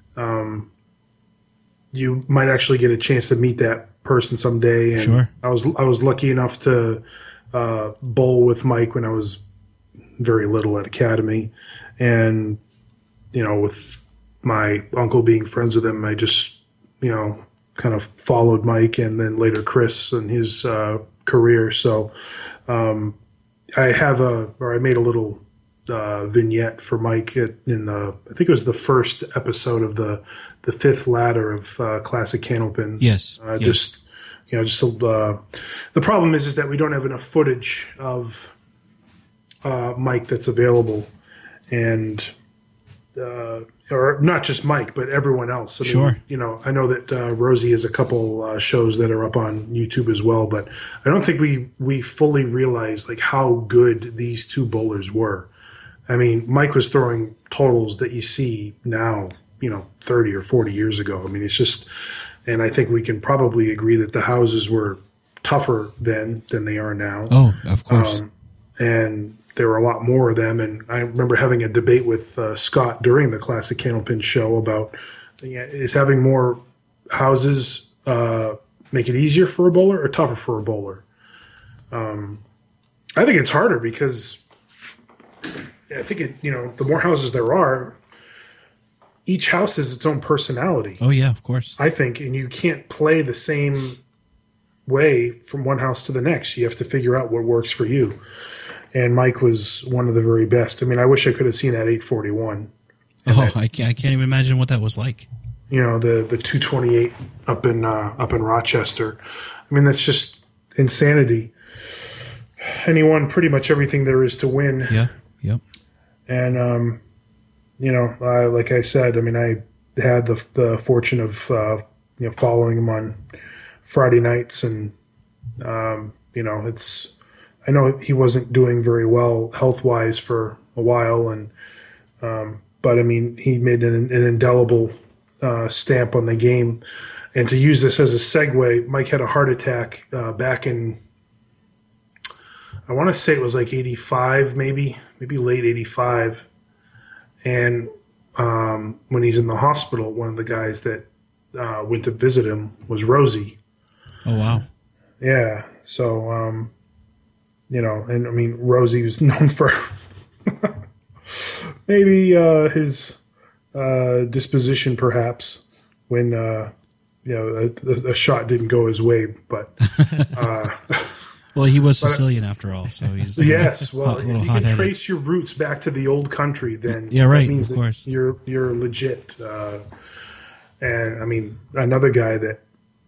you might actually get a chance to meet that person someday. And Sure. I was lucky enough to bowl with Mike when I was very little at Academy. And, with my uncle being friends with him, I just, kind of followed Mike and then later Chris and his career. So I made a little vignette for Mike I think it was the first episode of the 5th ladder of Classic Candlepins. Yes. Yes. The problem is that we don't have enough footage of Mike that's available. And, or not just Mike, but everyone else. I mean, Sure. You know, I know that Rosie has a couple shows that are up on YouTube as well, but I don't think we fully realized like how good these two bowlers were. I mean, Mike was throwing totals that you see now, you know, 30 or 40 years ago. I mean, it's just, and I think we can probably agree that the houses were tougher then than they are now. Oh, of course. And there were a lot more of them. And I remember having a debate with Scott during the Classic Candlepin show about, is having more houses make it easier for a bowler or tougher for a bowler? I think it's harder because I think the more houses there are, each house has its own personality. Oh yeah, of course. I think, and you can't play the same way from one house to the next. You have to figure out what works for you. And Mike was one of the very best. I mean, I wish I could have seen that 841. Oh, I can't even imagine what that was like. You know, the 228 up in Rochester. I mean, that's just insanity. And he won pretty much everything there is to win. Yeah. Yep. And like I said, I mean, I had the fortune of following him on Friday nights, and I know he wasn't doing very well health-wise for a while, and but I mean, he made an indelible stamp on the game. And to use this as a segue, Mike had a heart attack back in, I want to say it was like 85, maybe late 85. And when he's in the hospital, one of the guys that went to visit him was Rosie. Oh, wow. Yeah. So, and I mean, Rosie was known for maybe his disposition, perhaps, when, a shot didn't go his way. But well, he was Sicilian after all, so he's yes. Well, if you can hot-headed. trace your roots back to the old country, then Yeah, right, that means of that course. you're legit. And I mean, another guy that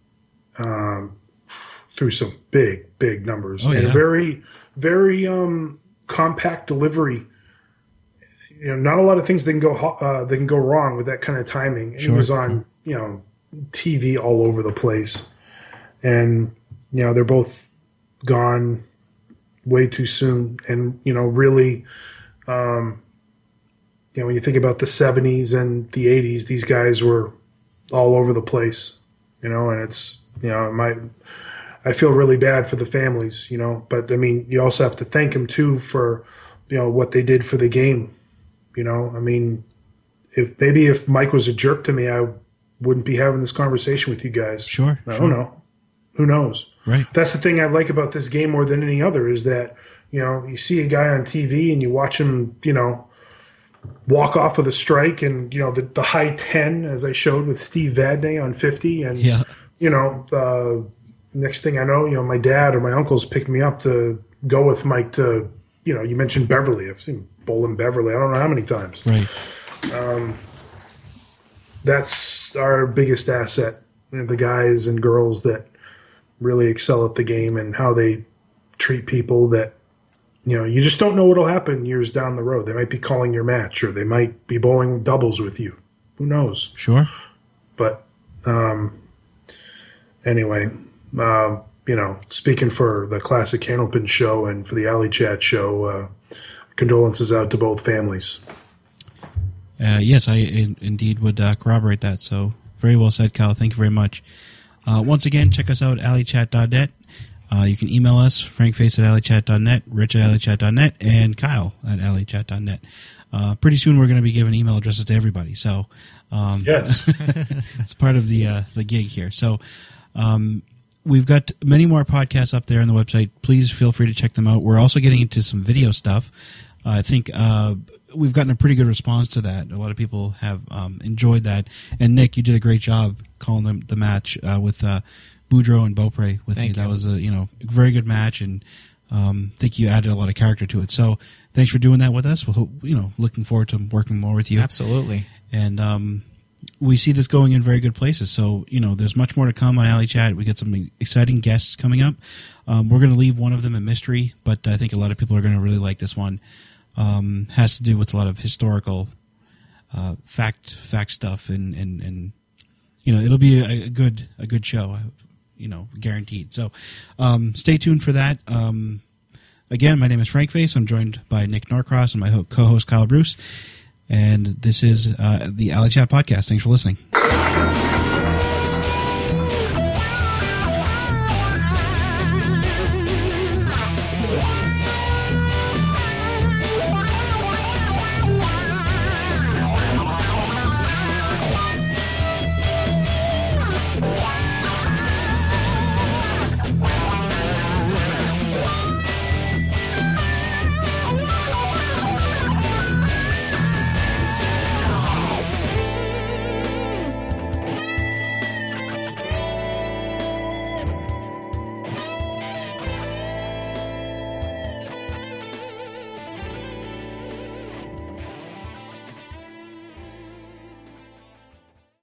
threw some big numbers Oh, and yeah. very, very compact delivery. You know, not a lot of things that can go wrong with that kind of timing. And Sure, he was on TV all over the place, and they're both gone way too soon. And really, when you think about the 70s and the 80s, these guys were all over the place. And it's I feel really bad for the families, but I mean, you also have to thank them too for what they did for the game. I mean, if Mike was a jerk to me, I wouldn't be having this conversation with you guys. Sure. I don't know. Who knows? Right. That's the thing I like about this game more than any other is that, you see a guy on TV and you watch him, walk off with a strike and, the high 10, as I showed with Steve Vadnais on 50. And, Yeah. Next thing I know, my dad or my uncles picked me up to go with Mike to, you mentioned Beverly. I've seen bowl in Beverly. I don't know how many times. Right. That's our biggest asset. The guys and girls that really excel at the game and how they treat people that, you just don't know what'll happen years down the road. They might be calling your match or they might be bowling doubles with you. Who knows? Sure. But anyway, speaking for the Classic Candlepin show and for the Alley Chat show, condolences out to both families. Yes, I indeed would corroborate that. So very well said, Kyle. Thank you very much. Once again, check us out, alleychat.net. You can email us, frankface@alleychat.net, rich@alleychat.net, and Kyle at alleychat.net. Pretty soon we're going to be giving email addresses to everybody. So Yes. it's part of the gig here. So we've got many more podcasts up there on the website. Please feel free to check them out. We're also getting into some video stuff. I think we've gotten a pretty good response to that. A lot of people have enjoyed that. And Nick, you did a great job calling the match with Boudreaux and Beaupre with Thank me. That you. was a very good match, and I think you added a lot of character to it. So thanks for doing that with us. We'll looking forward to working more with you. Absolutely. And we see this going in very good places. So, there's much more to come on Alley Chat. We got some exciting guests coming up. We're going to leave one of them a mystery, but I think a lot of people are going to really like this one. Has to do with a lot of historical fact stuff, and it'll be a good show, guaranteed. So stay tuned for that. Again, my name is Frank Face. I'm joined by Nick Norcross and my co-host Kyle Bruce, and this is the Alley Chat Podcast. Thanks for listening.